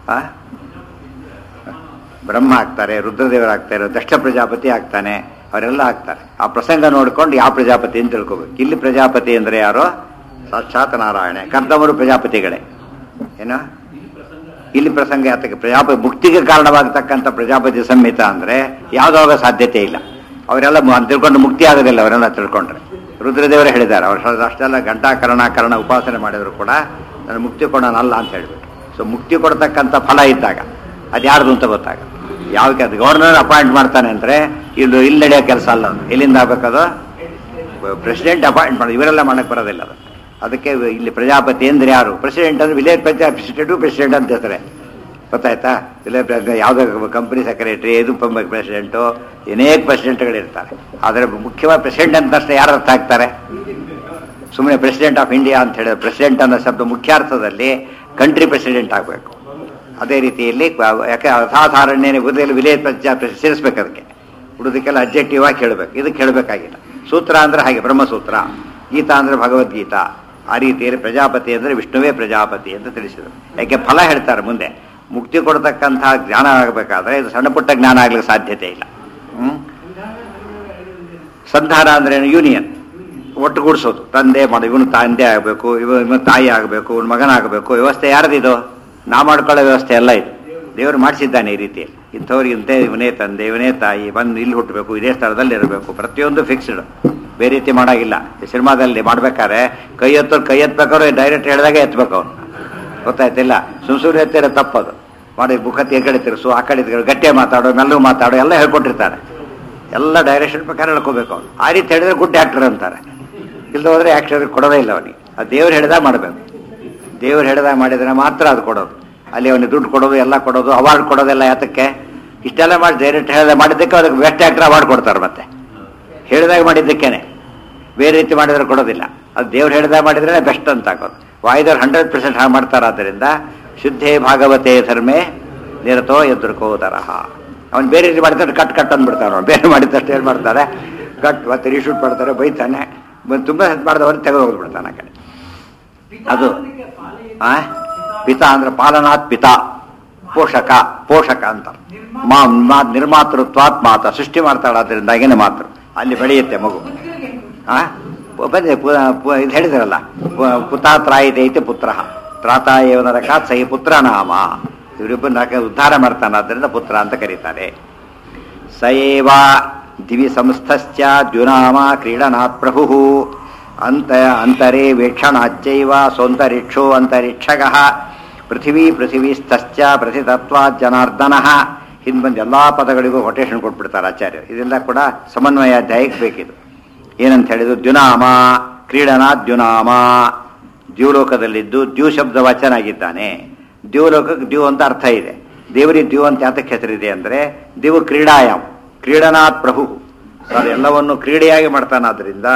ಬ್ರಹ್ಮ ಆಗ್ತಾರೆ, ರುದ್ರದೇವರಾಗ್ತಾರೆ, ದಕ್ಷ ಪ್ರಜಾಪತಿ ಆಗ್ತಾನೆ, ಅವರೆಲ್ಲ ಆಗ್ತಾರೆ. ಆ ಪ್ರಸಂಗ ನೋಡ್ಕೊಂಡು ಯಾವ ಪ್ರಜಾಪತಿ ಅಂತ ತಿಳ್ಕೋಬೇಕು. ಇಲ್ಲಿ ಪ್ರಜಾಪತಿ ಅಂದರೆ ಯಾರೋ ಸಾಕ್ಷಾತ್ ನಾರಾಯಣ. ಕರ್ದವರು ಪ್ರಜಾಪತಿಗಳೇ. ಏನೋ ಇಲ್ಲಿ ಪ್ರಸಂಗ ಯಾತಕ್ಕೆ ಪ್ರಜಾಪತಿ ಮುಕ್ತಿಗೆ ಕಾರಣವಾಗತಕ್ಕಂಥ ಪ್ರಜಾಪತಿ ಸಂಹಿತ ಅಂದರೆ ಯಾವುದಾಗ ಸಾಧ್ಯತೆ ಇಲ್ಲ. ಅವರೆಲ್ಲ ತಿಳ್ಕೊಂಡು ಮುಕ್ತಿ ಆಗೋದಿಲ್ಲ. ಅವರೆಲ್ಲ ತಿಳ್ಕೊಂಡ್ರೆ ರುದ್ರದೇವರೇ ಹೇಳಿದ್ದಾರೆ, ಅವ್ರು ಅಷ್ಟೆಲ್ಲ ಗಂಟಾಕರಣಾಕರಣ ಉಪಾಸನೆ ಮಾಡಿದ್ರು ಕೂಡ ನಾನು ಮುಕ್ತಿ ಕೊಡೋನಲ್ಲ ಅಂತ ಹೇಳ್ಬಿಟ್ಟು. ಸೊ ಮುಕ್ತಿ ಕೊಡ್ತಕ್ಕಂಥ ಫಲ ಇದ್ದಾಗ ಅದು ಯಾರ್ದು ಅಂತ ಗೊತ್ತಾಗ. ಯಾವಕ್ಕೆ ಅದು ಗವರ್ನರ್ ಅಪಾಯಿಂಟ್ ಮಾಡ್ತಾನೆ ಅಂದರೆ ಇಲ್ಲಿ ಇಲ್ಲಿ ನಡೆಯೋ ಕೆಲಸ ಅಲ್ಲ. ಅದು ಎಲ್ಲಿಂದ ಆಗಬೇಕದು? ಪ್ರೆಸಿಡೆಂಟ್ ಅಪಾಯಿಂಟ್ ಮಾಡೋದು. ಇವರೆಲ್ಲ ಮಾಡಕ್ಕೆ ಬರೋದಿಲ್ಲ ಅದು. ಅದಕ್ಕೆ ಇಲ್ಲಿ ಪ್ರಜಾಪತಿ ಅಂದರೆ ಯಾರು? ಪ್ರೆಸಿಡೆಂಟ್ ಅಂದರೆ ವಿಲೇಜ್ ಪಂಚಾಯತ್ ಪ್ರೆಸಿಡೆಂಟು ಪ್ರೆಸಿಡೆಂಟ್ ಅಂತ ಹೇಳ್ತಾರೆ. ಗೊತ್ತಾಯ್ತಾ? ವಿಲೇಜ್ ಪ್ರೆಸಿಡೆಂಟ್ ಯಾವುದೋ ಕಂಪನಿ ಸೆಕ್ರೆಟರಿ, ಇದು ಪ್ರೆಸಿಡೆಂಟು, ಅನೇಕ ಪ್ರೆಸಿಡೆಂಟ್ಗಳಿರ್ತಾರೆ. ಆದರೆ ಮುಖ್ಯವಾಗಿ ಪ್ರೆಸಿಡೆಂಟ್ ಅಂತ ತಕ್ಷಣ ಯಾರು ಅರ್ಥ ಆಗ್ತಾರೆ? ಸುಮ್ಮನೆ ಪ್ರೆಸಿಡೆಂಟ್ ಆಫ್ ಇಂಡಿಯಾ ಅಂತ ಹೇಳಿದ್ರೆ ಪ್ರೆಸಿಡೆಂಟ್ ಅನ್ನೋ ಶಬ್ದ ಮುಖ್ಯಾರ್ಥದಲ್ಲಿ ಕಂಟ್ರಿ ಪ್ರೆಸಿಡೆಂಟ್ ಆಗಬೇಕು. ಅದೇ ರೀತಿಯಲ್ಲಿ ಯಾಕೆ ಅಸಾಧಾರಣ್ಯನೇ ಬುದ್ಧಿಯಲ್ಲಿ ವಿಲೇಜ್ ಪಂಚಾಯತ್ ಸೇರಿಸ್ಬೇಕು. ಅದಕ್ಕೆ ಉಳಿದಕ್ಕೆಲ್ಲ ಅಬ್ಜೆಕ್ಟಿವ್ ಆಗಿ ಹೇಳಬೇಕು. ಇದಕ್ಕೆ ಹೇಳಬೇಕಾಗಿಲ್ಲ. ಸೂತ್ರ ಅಂದರೆ ಹಾಗೆ ಬ್ರಹ್ಮಸೂತ್ರ, ಗೀತಾ ಅಂದರೆ ಭಗವದ್ಗೀತಾ. ಆ ರೀತಿಯಲ್ಲಿ ಪ್ರಜಾಪತಿ ಅಂದರೆ ವಿಷ್ಣುವೇ ಪ್ರಜಾಪತಿ ಅಂತ ತಿಳಿಸಿದರು. ಯಾಕೆ ಫಲ ಹೇಳ್ತಾರೆ ಮುಂದೆ. ಮುಕ್ತಿ ಕೊಡ್ತಕ್ಕಂತಹ ಜ್ಞಾನ ಆಗಬೇಕಾದ್ರೆ ಇದು ಸಣ್ಣ ಪುಟ್ಟ ಜ್ಞಾನ ಆಗ್ಲಿಕ್ಕೆ ಸಾಧ್ಯತೆ ಇಲ್ಲ. ಹ್ಮ್ ಸಂಧಾನ ಅಂದ್ರೆ ಯೂನಿಯನ್, ಒಟ್ಟುಗೂಡಿಸೋದು. ತಂದೆ ಮಾಡಿ ಇವನು ತಂದೆ ಆಗಬೇಕು, ಇವ ಇವನು ತಾಯಿ ಆಗಬೇಕು, ಇವನು ಮಗನಾಗಬೇಕು. ವ್ಯವಸ್ಥೆ ಯಾರದಿದು? ನಾ ಮಾಡ್ಕೊಳ್ಳೋ ವ್ಯವಸ್ಥೆ ಎಲ್ಲ ಇದು ದೇವರು ಮಾಡಿಸಿದ್ದಾನೆ. ಈ ರೀತಿಯಲ್ಲಿ ಇಂಥವ್ರಿಗೆ ಇಂಥ ಇವನೇ ತಂದೆ, ಇವನೇ ತಾಯಿ, ಬಂದು ಇಲ್ಲಿ ಹುಟ್ಟಬೇಕು, ಇದೇ ಸ್ಥಳದಲ್ಲಿ ಇರಬೇಕು, ಪ್ರತಿಯೊಂದು ಫಿಕ್ಸ್ಡ್. ಬೇರೆ ರೀತಿ ಮಾಡೋಂಗಿಲ್ಲ. ಸಿನಿಮಾದಲ್ಲಿ ಮಾಡ್ಬೇಕಾದ್ರೆ ಕೈ ಎತ್ತೋ ಕೈ ಎತ್ತಬೇಕಾದ್ರೆ ಡೈರೆಕ್ಟ್ ಹೇಳಿದಾಗ ಎತ್ತಬೇಕು ಅವನು. ಗೊತ್ತಾಯ್ತಿಲ್ಲ? ಸುಮ್ ಸುಮ್ಮನೆ ಎತ್ತಿರೋ ತಪ್ಪದು. ಮಾಡಿ ಬುಖತಿ ಕಡೆ ತಿರ್ಸು, ಆ ಕಡೆ ಗಟ್ಟಿಯ ಮಾತಾಡೋ, ಮೆಲ್ಲೂ ಮಾತಾಡೋ ಎಲ್ಲ ಹೇಳ್ಕೊಟ್ಟಿರ್ತಾರೆ. ಎಲ್ಲ ಡೈರೆಕ್ಷನ್ ಪ್ರಕಾರ ಹೇಳ್ಕೋಬೇಕು ಅವನು. ಆ ರೀತಿ ಹೇಳಿದ್ರೆ ಗುಡ್ ಆ್ಯಕ್ಟರ್ ಅಂತಾರೆ. ಇಲ್ಲದ ಹೋದ್ರೆ ಆ್ಯಕ್ಟರ್ ಕೊಡೋದೇ ಇಲ್ಲ ಅವನಿಗೆ. ಅದು ದೇವ್ರು ಹೇಳಿದಾಗ ಮಾಡಬೇಕು. ದೇವ್ರು ಹೇಳಿದಾಗ ಮಾಡಿದರೆ ಮಾತ್ರ ಅದು ಕೊಡೋದು. ಅಲ್ಲಿ ಅವನಿಗೆ ದುಡ್ಡು ಕೊಡೋದು, ಎಲ್ಲ ಕೊಡೋದು, ಅವಾರ್ಡ್ ಕೊಡೋದೆಲ್ಲ ಯಾತಕ್ಕೆ? ಇಷ್ಟೆಲ್ಲ ಮಾಡಿ ಡೈರೆಕ್ಟ್ ಹೇಳಿದ ಮಾಡಿದ್ದಕ್ಕೆ ಅದಕ್ಕೆ ಬೆಸ್ಟ್ ಆ್ಯಕ್ಟರ್ ಅವಾರ್ಡ್ ಕೊಡ್ತಾರೆ. ಮತ್ತೆ ಹೇಳಿದಾಗ ಮಾಡಿದ್ದಕ್ಕೇನೆ. ಬೇರೆ ರೀತಿ ಮಾಡಿದರೆ ಕೊಡೋದಿಲ್ಲ. ಅದು ದೇವ್ರು ಹೇಳಿದ ಮಾಡಿದ್ರೆ ಬೆಸ್ಟ್ ಅಂತ ಆಗೋದು. ವಾಯುದೇವ್ರು ಹಂಡ್ರೆಡ್ ಪರ್ಸೆಂಟ್ ಹಾಗೆ ಮಾಡ್ತಾರಾದ್ದರಿಂದ ಶುದ್ಧೇ ಭಾಗವತೆ ಧರ್ಮೇ ನಿರತೋ ಎದುರ್ಕೋ ತರಹ. ಅವ್ನು ಬೇರೆ ರೀತಿ ಮಾಡ್ತಾರೆ, ಕಟ್ ಕಟ್ ಅಂದ್ಬಿಡ್ತಾರೆ. ಅವ್ನು ಬೇರೆ ಮಾಡಿದಷ್ಟು ಏನು ಮಾಡ್ತಾರೆ, ಕಟ್ ಮತ್ತೆ ರೀಶೂಟ್ ಮಾಡ್ತಾರೆ, ಬೈತಾನೆ. ತುಂಬ ಮಾಡಿದವನು ತೆಗೆದು ಹೋಗ್ಬಿಡ್ತಾನೆ ಆ ಕಡೆ. ಅದು ಆ ಪಿತಾ ಅಂದ್ರೆ ಪಾಲನಾತ್ ಪಿತಾ, ಪೋಷಕ ಪೋಷಕ ಅಂತ. ಮಾ ನಿರ್ಮಾತೃತ್ವಾತ್ ಮಾತ, ಸೃಷ್ಟಿ ಮಾಡ್ತಾಳಾದ್ರಿಂದಾಗೇನೆ ಮಾತೃ, ಅಲ್ಲಿ ಬೆಳೆಯುತ್ತೆ ಮಗು. ಆ ಬಂದಿದೆ ಇದು ಹೇಳಿದ್ರಲ್ಲ, ಪುತಾ ತ್ರಾಯಿತೈತೆ ಪುತ್ರ ತ್ರಾತಾಯವ ನರಕಾತ್ ಸಹಿ ಪುತ್ರ ನಾಮ. ಇವರಿಬ್ಬರನ್ನ ಉದ್ಧಾರ ಮಾಡ್ತಾನೆ, ಆದ್ದರಿಂದ ಪುತ್ರ ಅಂತ ಕರೀತಾರೆ. ಸಯೇವ ದಿವಿ ಸಂಸ್ಥಶ್ಚ ದ್ಯುನಾಮ ಕ್ರೀಡನಾತ್ ಪ್ರಭು ಅಂತ ಅಂತರೇ ವೇಕ್ಷಣಾಚ್ಚೈವ ಸೌಂತರಿಕ್ಷೋ ಅಂತರಿಕ್ಷಗಃ ಪೃಥಿವೀ ಪೃಥಿವೀಸ್ಥಶ್ಚ ಪ್ರತಿತತ್ವಾತ್ ಜನಾರ್ದನಃ. ಹಿಂದೆ ಬಂದು ಎಲ್ಲ ಪದಗಳಿಗೂ ಕೊಟೇಶನ್ ಕೊಟ್ಬಿಡ್ತಾರೆ ಆಚಾರ್ಯರು. ಇದೆಲ್ಲ ಕೂಡ ಸಮನ್ವಯಾಧ್ಯಾಯಕ್ಕೆ ಬೇಕಿದು. ಏನಂತ ಹೇಳಿದ್ರು, ದ್ಯುನಾಮ ಕ್ರೀಡನಾ ದ್ಯುನಾಮ, ದ್ಯೂಲೋಕದಲ್ಲಿದ್ದು ದ್ಯೂ ಶಬ್ದ ವಚನಾಗಿದ್ದಾನೆ. ದ್ಯೂಲೋಕಕ್ಕೆ ದ್ಯೂ ಅಂತ ಅರ್ಥ ಇದೆ. ದೇವರಿಗೆ ದ್ಯೂ ಅಂತ ಯಾತಕ್ಕೆ ಹೆಸರಿದೆ ಅಂದರೆ, ದಿವು ಕ್ರೀಡಾಯಾಮ್ ಕ್ರೀಡನಾಥ್ ಪ್ರಭು, ಅದು ಎಲ್ಲವನ್ನು ಕ್ರೀಡೆಯಾಗಿ ಮಾಡ್ತಾನಾದ್ರಿಂದ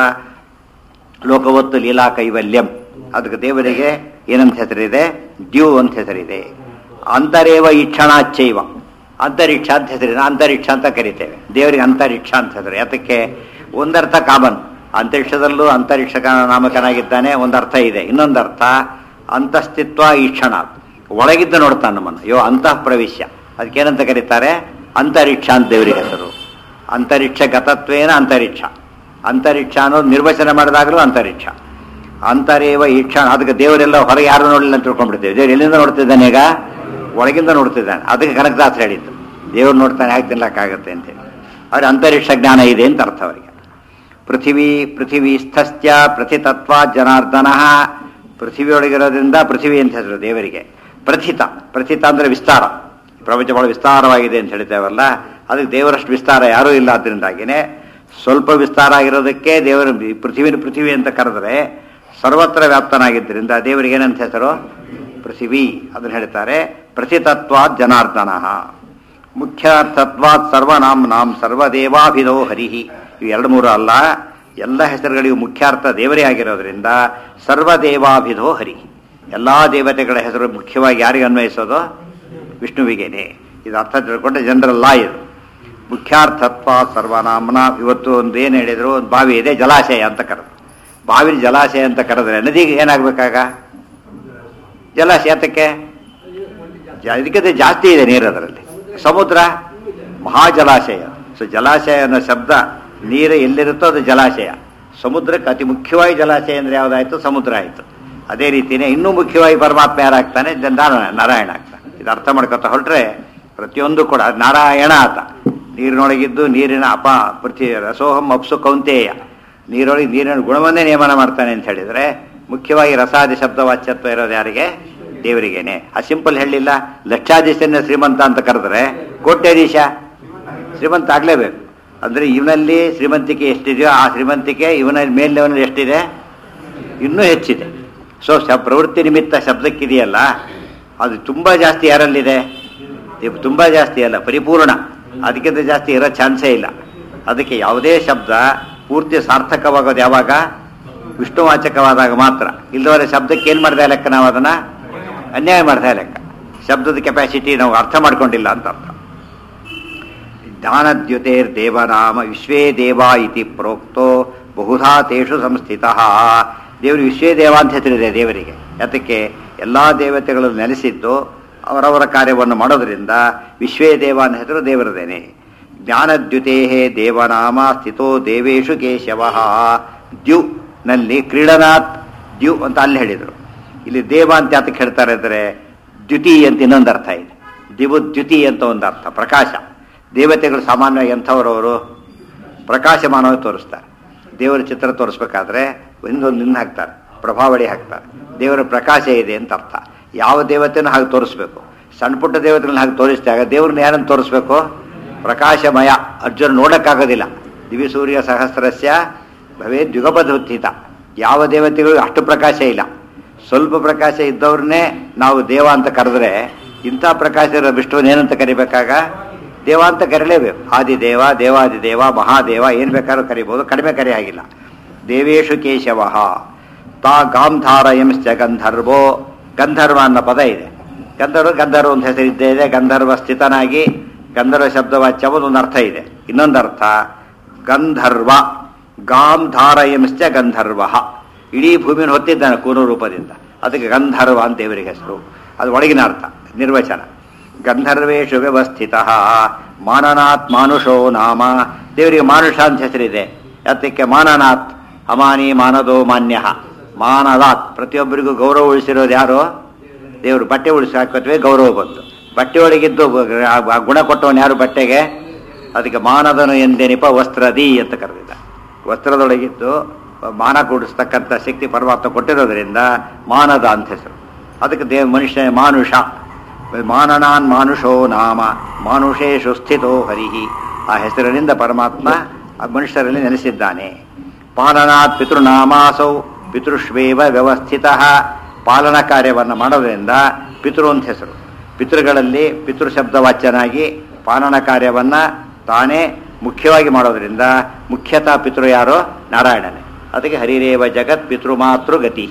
ಲೋಕವತ್ತು ಲೀಲಾ ಕೈವಲ್ಯಂ, ಅದಕ್ಕೆ ದೇವರಿಗೆ ಏನಂತ ಹೆಸರಿದೆ, ದ್ಯೂ ಅಂತ ಹೆಸರಿದೆ. ಅಂತರೇವ ಈಕ್ಷಣಾಚ್ಚೈವ, ಅಂತರಿಕ್ಷ ಅಂತ ಹೆಸರಿದೆ. ಅಂತರಿಕ್ಷ ಅಂತ ಕರಿತೇವೆ ದೇವರಿಗೆ, ಅಂತರಿಕ್ಷ ಅಂತ ಹೆಸರು. ಯಾತಕ್ಕೆ, ಒಂದರ್ಥ ಕಾಮನ್, ಅಂತರಿಕ್ಷದಲ್ಲೂ ಅಂತರಿಕ್ಷ ನಾಮಕನಾಗಿದ್ದಾನೆ ಒಂದರ್ಥ ಇದೆ. ಇನ್ನೊಂದರ್ಥ ಅಂತಸ್ತಿತ್ವ ಈಕ್ಷಣ, ಒಳಗಿದ್ದ ನೋಡ್ತಾನೆ ನಮ್ಮನ್ನು. ಯೋ ಅಂತಃ ಪ್ರವೇಶ್ಯ, ಅದಕ್ಕೇನಂತ ಕರೀತಾರೆ, ಅಂತರಿಕ್ಷ ಅಂತ ದೇವರಿಗೆ ಹೆಸರು. ಅಂತರಿಕ್ಷ ಗತತ್ವೇನ ಅಂತರಿಕ್ಷ, ಅಂತರಿಕ್ಷ ಅನ್ನೋದು ನಿರ್ವಚನ ಮಾಡಿದಾಗಲೂ ಅಂತರಿಕ್ಷ. ಅಂತರೇವ ಈಕ್ಷಣ, ಅದಕ್ಕೆ ದೇವರೆಲ್ಲ ಹೊರಗೆ ಯಾರು ನೋಡಲಿಲ್ಲ ಅಂತ ತಿಳ್ಕೊಂಡ್ಬಿಡ್ತೇವೆ. ದೇವ್ರು ಎಲ್ಲಿಂದ ನೋಡ್ತಿದ್ದಾನೆ, ಈಗ ಒಳಗಿಂದ ನೋಡ್ತಿದ್ದಾನೆ. ಅದಕ್ಕೆ ಕನಕದಾಸ ಹೇಳಿದ್ದು, ದೇವ್ರು ನೋಡ್ತಾನೆ ಹೇಗೆ ತಿನ್ನಕ್ಕಾಗತ್ತೆ ಅಂತೇಳಿ. ಅವ್ರಿಗೆ ಅಂತರಿಕ್ಷ ಜ್ಞಾನ ಇದೆ ಅಂತ ಅರ್ಥ ಅವರಿಗೆ. ಪೃಥಿವೀ ಪೃಥಿವೀ ಸ್ಥಶ್ಚ ಪ್ರತಿತತ್ವ ಜನಾರ್ದನ, ಪೃಥಿವಿಯೊಳಗಿರೋದ್ರಿಂದ ಪೃಥಿವಿ ಅಂತ ಹೆಸರು ದೇವರಿಗೆ. ಪ್ರಥಿತ, ಪ್ರಥಿತ ಅಂದರೆ ವಿಸ್ತಾರ, ಪ್ರಪಂಚ ಬಹಳ ವಿಸ್ತಾರವಾಗಿದೆ ಅಂತ ಹೇಳ್ತೇವಲ್ಲ, ಅದಕ್ಕೆ ದೇವರಷ್ಟು ವಿಸ್ತಾರ ಯಾರೂ ಇಲ್ಲ. ಅದರಿಂದಾಗಿನೇ ಸ್ವಲ್ಪ ವಿಸ್ತಾರ ಆಗಿರೋದಕ್ಕೆ ದೇವರು ಪೃಥಿವಿನ ಪೃಥಿವಿ ಅಂತ ಕರೆದರೆ, ಸರ್ವತ್ರ ವ್ಯಾಪ್ತನಾಗಿದ್ದರಿಂದ ದೇವರಿಗೆ ಏನಂತ ಹೆಸರು, ಪೃಥಿವಿ. ಅದನ್ನು ಹೇಳ್ತಾರೆ. ಪ್ರತಿತತ್ವಾತ್ ಜನಾರ್ದನ, ಮುಖ್ಯಾರ್ಥತ್ವಾತ್ ಸರ್ವನಾಮ್ನಾಂ ಸರ್ವದೇವಾಭಿಧೋ ಹರಿಹಿ. ಇವು ಎರಡು ಮೂರು ಅಲ್ಲ, ಎಲ್ಲ ಹೆಸರುಗಳಿಗೂ ಮುಖ್ಯಾರ್ಥ ದೇವರೇ ಆಗಿರೋದ್ರಿಂದ ಸರ್ವದೇವಾಭಿಧೋ ಹರಿ. ಎಲ್ಲ ದೇವತೆಗಳ ಹೆಸರು ಮುಖ್ಯವಾಗಿ ಯಾರಿಗೆ ಅನ್ವಯಿಸೋದು, ವಿಷ್ಣುವಿಗೇನೆ. ಇದು ಅರ್ಥ ತಿಳ್ಕೊಂಡ್ರೆ ಜನರಲ್ ಲಾ ಇದು. ಮುಖ್ಯಾರ್ಥತ್ವ ಸರ್ವನಾಮನ. ಇವತ್ತು ಒಂದು ಏನು ಹೇಳಿದ್ರು, ಒಂದು ಬಾವಿ ಇದೆ, ಜಲಾಶಯ ಅಂತ ಕರೆದು, ಬಾವಿನ ಜಲಾಶಯ ಅಂತ ಕರೆದ್ರೆ ನದಿಗೆ ಏನಾಗಬೇಕಾಗ, ಜಲಾಶಯ. ಅದಕ್ಕೆ ಇದಕ್ಕಿಂತ ಜಾಸ್ತಿ ಇದೆ ನೀರು ಅದರಲ್ಲಿ. ಸಮುದ್ರ ಮಹಾಜಲಾಶಯ. ಸೊ ಜಲಾಶಯ ಅನ್ನೋ ಶಬ್ದ, ನೀರು ಎಲ್ಲಿರುತ್ತೋ ಅದು ಜಲಾಶಯ. ಸಮುದ್ರಕ್ಕೆ ಅತಿ ಮುಖ್ಯವಾಗಿ ಜಲಾಶಯ ಅಂದರೆ ಯಾವುದಾಯ್ತು, ಸಮುದ್ರ ಆಯಿತು. ಅದೇ ರೀತಿಯೇ ಇನ್ನೂ ಮುಖ್ಯವಾಗಿ ಪರಮಾತ್ಮ ಯಾರಾಗ್ತಾನೆ, ನಾರಾಯಣ ಆಗ್ತಾನೆ. ಇದು ಅರ್ಥ ಮಾಡ್ಕೊತ ಹೊರಟ್ರೆ ಪ್ರತಿಯೊಂದು ಕೂಡ ನಾರಾಯಣ ಆತ. ನೀರಿನೊಳಗಿದ್ದು ನೀರಿನ ಅಪ ಪ್ರತಿ ರಸೋಹಂ ಅಪ್ಸು ಕೌಂತೇಯ, ನೀರೊಳಗೆ ನೀರಿನ ಗುಣವನ್ನೇ ನಿಯಮನ ಮಾಡ್ತಾನೆ ಅಂತ ಹೇಳಿದರೆ, ಮುಖ್ಯವಾಗಿ ರಸಾದಿ ಶಬ್ದ ವಾಚ್ಯತ್ವ ಇರೋದು ಯಾರಿಗೆ, ದೇವರಿಗೇನೆ. ಆ ಸಿಂಪಲ್ ಹೇಳಿಲ್ಲ, ಲಕ್ಷಾಧೀಶನ ಶ್ರೀಮಂತ ಅಂತ ಕರೆದ್ರೆ ಕೋಟ್ಯಾಧೀಶ ಶ್ರೀಮಂತ ಆಗಲೇಬೇಕು. ಅಂದರೆ ಇವನಲ್ಲಿ ಶ್ರೀಮಂತಿಕೆ ಎಷ್ಟಿದೆಯೋ ಆ ಶ್ರೀಮಂತಿಕೆ ಇವನ ಮೇಲಿನವನಲ್ಲಿ ಎಷ್ಟಿದೆ, ಇನ್ನೂ ಹೆಚ್ಚಿದೆ. ಸೊ ಶ ಪ್ರವೃತ್ತಿ ನಿಮಿತ್ತ ಶಬ್ದಕ್ಕಿದೆಯಲ್ಲ, ಅದು ತುಂಬ ಜಾಸ್ತಿ ಯಾರಲ್ಲಿದೆ, ತುಂಬ ಜಾಸ್ತಿ ಅಲ್ಲ, ಪರಿಪೂರ್ಣ. ಅದಕ್ಕಿಂತ ಜಾಸ್ತಿ ಇರೋ ಚಾನ್ಸೇ ಇಲ್ಲ. ಅದಕ್ಕೆ ಯಾವುದೇ ಶಬ್ದ ಪೂರ್ತಿ ಸಾರ್ಥಕವಾಗೋದು ಯಾವಾಗ, ವಿಷ್ಣುವಾಚಕವಾದಾಗ ಮಾತ್ರ. ಇಲ್ಲದವರೆ ಶಬ್ದಕ್ಕೆ ಏನು ಮಾಡ್ತಾ ಲೆಕ್ಕ, ನಾವು ಅದನ್ನು ಅನ್ಯಾಯ ಮಾಡ್ತಾ ಲೆಕ್ಕ. ಶಬ್ದದ ಕೆಪಾಸಿಟಿ ನಾವು ಅರ್ಥ ಮಾಡ್ಕೊಂಡಿಲ್ಲ ಅಂತ ಅರ್ಥ. ಜ್ಞಾನದ್ಯುತೇರ್ ದೇವನಾಮ ವಿಶ್ವೇ ದೇವ ಇತಿ ಪ್ರೋಕ್ತೋ ಬಹುಧಾ ತೇಷು ಸಂಸ್ಥಿತ. ದೇವರು ವಿಶ್ವೇ ದೇವ ಅಂತ ಹೆಸರಿದೆ ದೇವರಿಗೆ. ಅದಕ್ಕೆ ಎಲ್ಲ ದೇವತೆಗಳು ನೆಲೆಸಿದ್ದು ಅವರವರ ಕಾರ್ಯವನ್ನು ಮಾಡೋದ್ರಿಂದ ವಿಶ್ವೇ ದೇವ ಅಂತ ಹೆಸರು ದೇವರದೇನೆ. ಜ್ಞಾನದ್ಯುತೇ ದೇವನಾಮ ಸ್ಥಿತೋ ದೇವೇಶು ಕೇಶವ. ದ್ಯು ನಲ್ಲಿ ಕ್ರೀಡನಾಥ್ ದ್ಯು ಅಂತ ಅಲ್ಲಿ ಹೇಳಿದರು. ಇಲ್ಲಿ ದೇವ ಅಂತ ಯಾತಕ್ಕೆ ಹೇಳ್ತಾರೆ ಅಂದರೆ, ದ್ಯುತಿ ಅಂತ ಇನ್ನೊಂದು ಅರ್ಥ ಇದೆ. ದಿವು ದ್ಯುತಿ ಅಂತ ಒಂದು ಅರ್ಥ, ಪ್ರಕಾಶ. ದೇವತೆಗಳು ಸಾಮಾನ್ಯವಾಗಿ ಎಂಥವರವರು ಪ್ರಕಾಶಮಾನವಾಗಿ ತೋರಿಸ್ತಾರೆ. ದೇವರ ಚಿತ್ರ ತೋರಿಸ್ಬೇಕಾದ್ರೆ ಒಂದೊಂದು ನಿನ್ನ ಹಾಕ್ತಾರೆ, ಪ್ರಭಾವಳಿ ಹಾಕ್ತಾರೆ. ದೇವರ ಪ್ರಕಾಶ ಇದೆ ಅಂತ ಅರ್ಥ. ಯಾವ ದೇವತೆನೂ ಹಾಗೆ ತೋರಿಸ್ಬೇಕು. ಸಣ್ಣ ಪುಟ್ಟ ದೇವತೆಗಳನ್ನ ಹಾಗೆ ತೋರಿಸಿದಾಗ ದೇವ್ರನ್ನ ಯಾರನ್ನು ತೋರಿಸ್ಬೇಕು, ಪ್ರಕಾಶಮಯ. ಅರ್ಜುನ ನೋಡೋಕ್ಕಾಗೋದಿಲ್ಲ. ದಿವಿ ಸೂರ್ಯ ಸಹಸ್ರಸ್ಯ ಭವೇ ದ್ಯುಗಪಧೋತ್ಥಿತ. ಯಾವ ದೇವತೆಗಳು ಅಷ್ಟು ಪ್ರಕಾಶ ಇಲ್ಲ. ಸ್ವಲ್ಪ ಪ್ರಕಾಶ ಇದ್ದವ್ರನ್ನೇ ನಾವು ದೇವ ಅಂತ ಕರೆದ್ರೆ, ಇಂಥ ಪ್ರಕಾಶ ಇರೋ ವಿಷ್ಣುವನ್ನ ಏನಂತ ಕರಿಬೇಕಾಗ, ದೇವ ಅಂತ ಕರೀಲೇಬೇಕು. ಆದಿದೇವ, ದೇವಾದಿದೇವ, ಮಹಾದೇವ, ಏನು ಬೇಕಾದ್ರೂ ಕರಿಬೋದು, ಕಡಿಮೆ ಕರಿ ಆಗಿಲ್ಲ. ದೇವೇಶು ಕೇಶವ. ತಾ ಗಾಂಧಾರಯಂಶ್ಚ ಗಂಧರ್ವೋ, ಗಂಧರ್ವ ಅನ್ನೋ ಪದ ಇದೆ. ಗಂಧರ್ವ ಗಂಧರ್ವ ಅಂತ ಹೆಸರಿದ್ದೇ ಇದೆ. ಗಂಧರ್ವ ಸ್ಥಿತನಾಗಿ ಗಂಧರ್ವ ಶಬ್ದವಾಚ್ಯವುದು ಒಂದು ಅರ್ಥ ಇದೆ. ಇನ್ನೊಂದು ಅರ್ಥ ಗಂಧರ್ವ ಗಾಂಧಾರಯಂಶ್ಚ ಗಂಧರ್ವ, ಇಡೀ ಭೂಮಿಯನ್ನು ಹೊತ್ತಿದ್ದಾನೆ ಕೂನು ರೂಪದಿಂದ, ಅದಕ್ಕೆ ಗಂಧರ್ವ ಅಂತ ದೇವರಿಗೆ ಹೆಸರು. ಅದು ಒಳಗಿನ ಅರ್ಥ ನಿರ್ವಚನ. ಗಂಧರ್ವೇಶು ವ್ಯವಸ್ಥಿತ ಮಾನನಾಥ್ ಮಾನುಷೋ ನಾಮ, ದೇವರಿಗೆ ಮಾನುಷ ಅಂತ ಹೆಸರಿದೆ. ಅದಕ್ಕೆ ಮಾನನಾಥ್, ಅಮಾನಿ ಮಾನದೋ ಮಾನ್ಯ, ಮಾನದಾತ್ ಪ್ರತಿಯೊಬ್ಬರಿಗೂ ಗೌರವ ಉಳಿಸಿರೋದು ಯಾರು? ದೇವರು. ಬಟ್ಟೆ ಉಳಿಸಿ ಹಾಕೋತ್ವೆ ಗೌರವ ಬಂತು. ಬಟ್ಟೆ ಒಳಗಿದ್ದು ಗುಣ ಕೊಟ್ಟವನು ಯಾರು ಬಟ್ಟೆಗೆ? ಅದಕ್ಕೆ ಮಾನದನು ಎಂದೇನಿಪ ವಸ್ತ್ರದಿ ಅಂತ ಕರೆದಿದ್ದ. ವಸ್ತ್ರದೊಳಗಿದ್ದು ಮಾನ ಕೂಡಿಸ್ತಕ್ಕಂಥ ಶಕ್ತಿ ಪರಮಾತ್ಮ ಕೊಟ್ಟಿರೋದ್ರಿಂದ ಮಾನದ ಅಂತ ಹೆಸರು. ಅದಕ್ಕೆ ದೇವ ಮನುಷ್ಯ ಮಾನುಷ. ಮಾನನಾನ್ ಮಾನುಷೋ ನಾಮ ಮಾನುಷೇಶು ಸ್ಥಿತೋ ಹರಿಹಿ, ಆ ಹೆಸರಿನಿಂದ ಪರಮಾತ್ಮ ಆ ಮನುಷ್ಯರಲ್ಲಿ ನೆಲೆಸಿದ್ದಾನೆ. ಪಾಲನಾತ್ ಪಿತೃನಾಮಾಸೌ ಪಿತೃಶ್ವೇವ ವ್ಯವಸ್ಥಿತ, ಪಾಲನ ಕಾರ್ಯವನ್ನು ಮಾಡೋದ್ರಿಂದ ಪಿತೃ ಅಂತ ಹೆಸರು. ಪಿತೃಗಳಲ್ಲಿ ಪಿತೃಶಬ್ದವಾಚ್ಯನಾಗಿ ಪಾಲನ ಕಾರ್ಯವನ್ನು ತಾನೇ ಮುಖ್ಯವಾಗಿ ಮಾಡೋದ್ರಿಂದ ಮುಖ್ಯತಃ ಪಿತೃ ಯಾರೋ? ನಾರಾಯಣನೇ. ಅದಕ್ಕೆ ಹರಿರೇವ ಜಗತ್ ಪಿತೃಮಾತೃ ಗತಿ.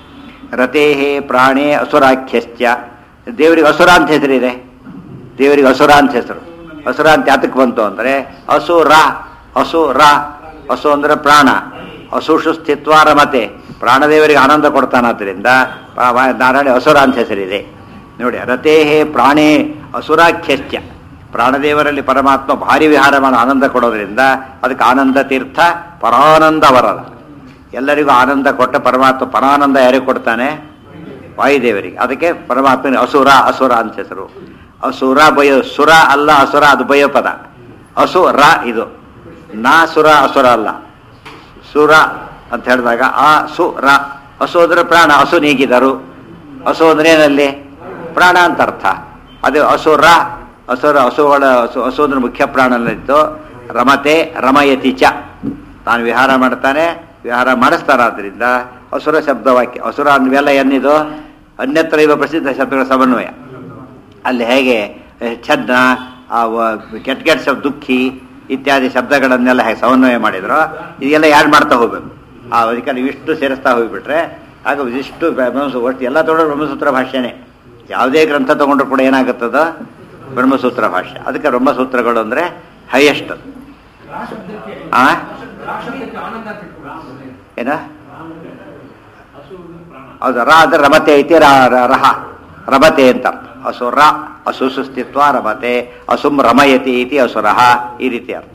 ರತೇಹೇ ಪ್ರಾಣೇ ಅಸುರಾಖ್ಯಶ್ಚ, ದೇವರಿಗೆ ಅಸುರ ಅಂತ ಹೆಸರಿದೆ. ದೇವರಿಗೆ ಅಸುರ ಅಂತ ಹೆಸರು. ಅಸುರ ಅಂತ ಯಾತಕ್ಕೆ ಬಂತು ಅಂದರೆ ಅಸುರ, ಅಸುರ, ಅಸು ಅಂದರೆ ಪ್ರಾಣ, ಅಸುಷು ಸ್ಥಿತ್ವ ರಮತೆ, ಪ್ರಾಣದೇವರಿಗೆ ಆನಂದ ಕೊಡ್ತಾನಾದ್ರಿಂದ ನಾರಾಯಣ ಅಸುರ ಅಂತ ಹೆಸರಿದೆ. ನೋಡಿ, ರತೇಹೇ ಪ್ರಾಣೇ ಅಸುರಾಖ್ಯಶ್ಚ, ಪ್ರಾಣದೇವರಲ್ಲಿ ಪರಮಾತ್ಮ ಭಾರಿ ವಿಹಾರ ಮಾಡಿ ಆನಂದ ಕೊಡೋದ್ರಿಂದ ಅದಕ್ಕೆ ಆನಂದ ತೀರ್ಥ ಪರಾನಂದ ವರದ. ಎಲ್ಲರಿಗೂ ಆನಂದ ಕೊಟ್ಟ ಪರಮಾತ್ಮ ಪರಾನಂದ ಯಾರಿಗೆ ಕೊಡ್ತಾನೆ? ವಾಯುದೇವರಿಗೆ. ಅದಕ್ಕೆ ಪರಮಾತ್ಮನಿಗೆ ಅಸುರ, ಅಸುರ ಅಂತ ಹೆಸರು. ಅಸುರ ಬಯ, ಸುರ ಅಲ್ಲ ಅಸುರ, ಅದು ಬಯ ಪದ. ಅಸುರ ಇದು ನಾ ಸುರ, ಅಸುರ ಅಲ್ಲ. ಸುರ ಅಂತ ಹೇಳಿದಾಗ ಆ ಸುರ, ಹಸು ಅಂದ್ರೆ ಪ್ರಾಣ, ಹಸು ನೀಗಿದರು. ಹಸು ಅಂದ್ರೆ ಏನಲ್ಲಿ ಪ್ರಾಣ ಅಂತ ಅರ್ಥ. ಅದು ಅಸುರ, ಅಸುರ ಹಸುಗಳ ಹಸು ಹಸು ಅಂದ್ರೆ ಮುಖ್ಯ ಪ್ರಾಣಲ್ಲಿತ್ತು. ರಮತೆ ರಮಯತಿ ಚ, ತಾನು ವಿಹಾರ ಮಾಡ್ತಾನೆ, ವಿಹಾರ ಮಾಡಿಸ್ತಾರಾದ್ರಿಂದ ಅಸುರ ಶಬ್ದವಾಕ್ಯ. ಅಸುರ ಅಂದ್ವೆಲ್ಲ ಏನಿದು? ಅನ್ಯತ್ರ ಇವ ಪ್ರಸಿದ್ಧ ಶಬ್ದಗಳ ಸಮನ್ವಯ. ಅಲ್ಲಿ ಹೇಗೆ ಛದ್ನ, ಕೆಟ್ಟ ಕೆಟ್ಟ ಶಬ್ದ, ದುಃಖಿ ಇತ್ಯಾದಿ ಶಬ್ದಗಳನ್ನೆಲ್ಲ ಹೇಗೆ ಸಮನ್ವಯ ಮಾಡಿದ್ರು, ಇದೆಲ್ಲ ಯಾರು ಮಾಡ್ತಾ ಹೋಗ್ಬೇಕು. ಆ ಅದಕ್ಕೆ ನೀವು ಇಷ್ಟು ಸೇರಿಸ್ತಾ ಹೋಗ್ಬಿಟ್ರೆ ಆಗ ಇಷ್ಟು ಬ್ರಹ್ಮಸೂ ಒಟ್ಟು ಎಲ್ಲ ತೊಗೊಂಡ್ರೆ ಬ್ರಹ್ಮಸೂತ್ರ ಭಾಷ್ಯನೇ. ಯಾವುದೇ ಗ್ರಂಥ ತೊಗೊಂಡ್ರು ಕೂಡ ಏನಾಗುತ್ತದ? ಬ್ರಹ್ಮಸೂತ್ರ ಭಾಷ್ಯ. ಅದಕ್ಕೆ ಬ್ರಹ್ಮಸೂತ್ರಗಳು ಅಂದರೆ ಹೈಯೆಸ್ಟ್. ಆ ಏನ ಹೌದು, ರ ಅಂದ್ರೆ ರಮತೆ ಐತಿ, ರಹ ರಮತೆ ಅಂತ ಅರ್ಥ. ಅಸುರ ಅಸುಸು ಸ್ಥಿತ್ವ ರಮತೆ, ಅಸುಮ್ ರಮಯತಿ ಇತಿ ಅಸುರಹ, ಈ ರೀತಿ ಅರ್ಥ.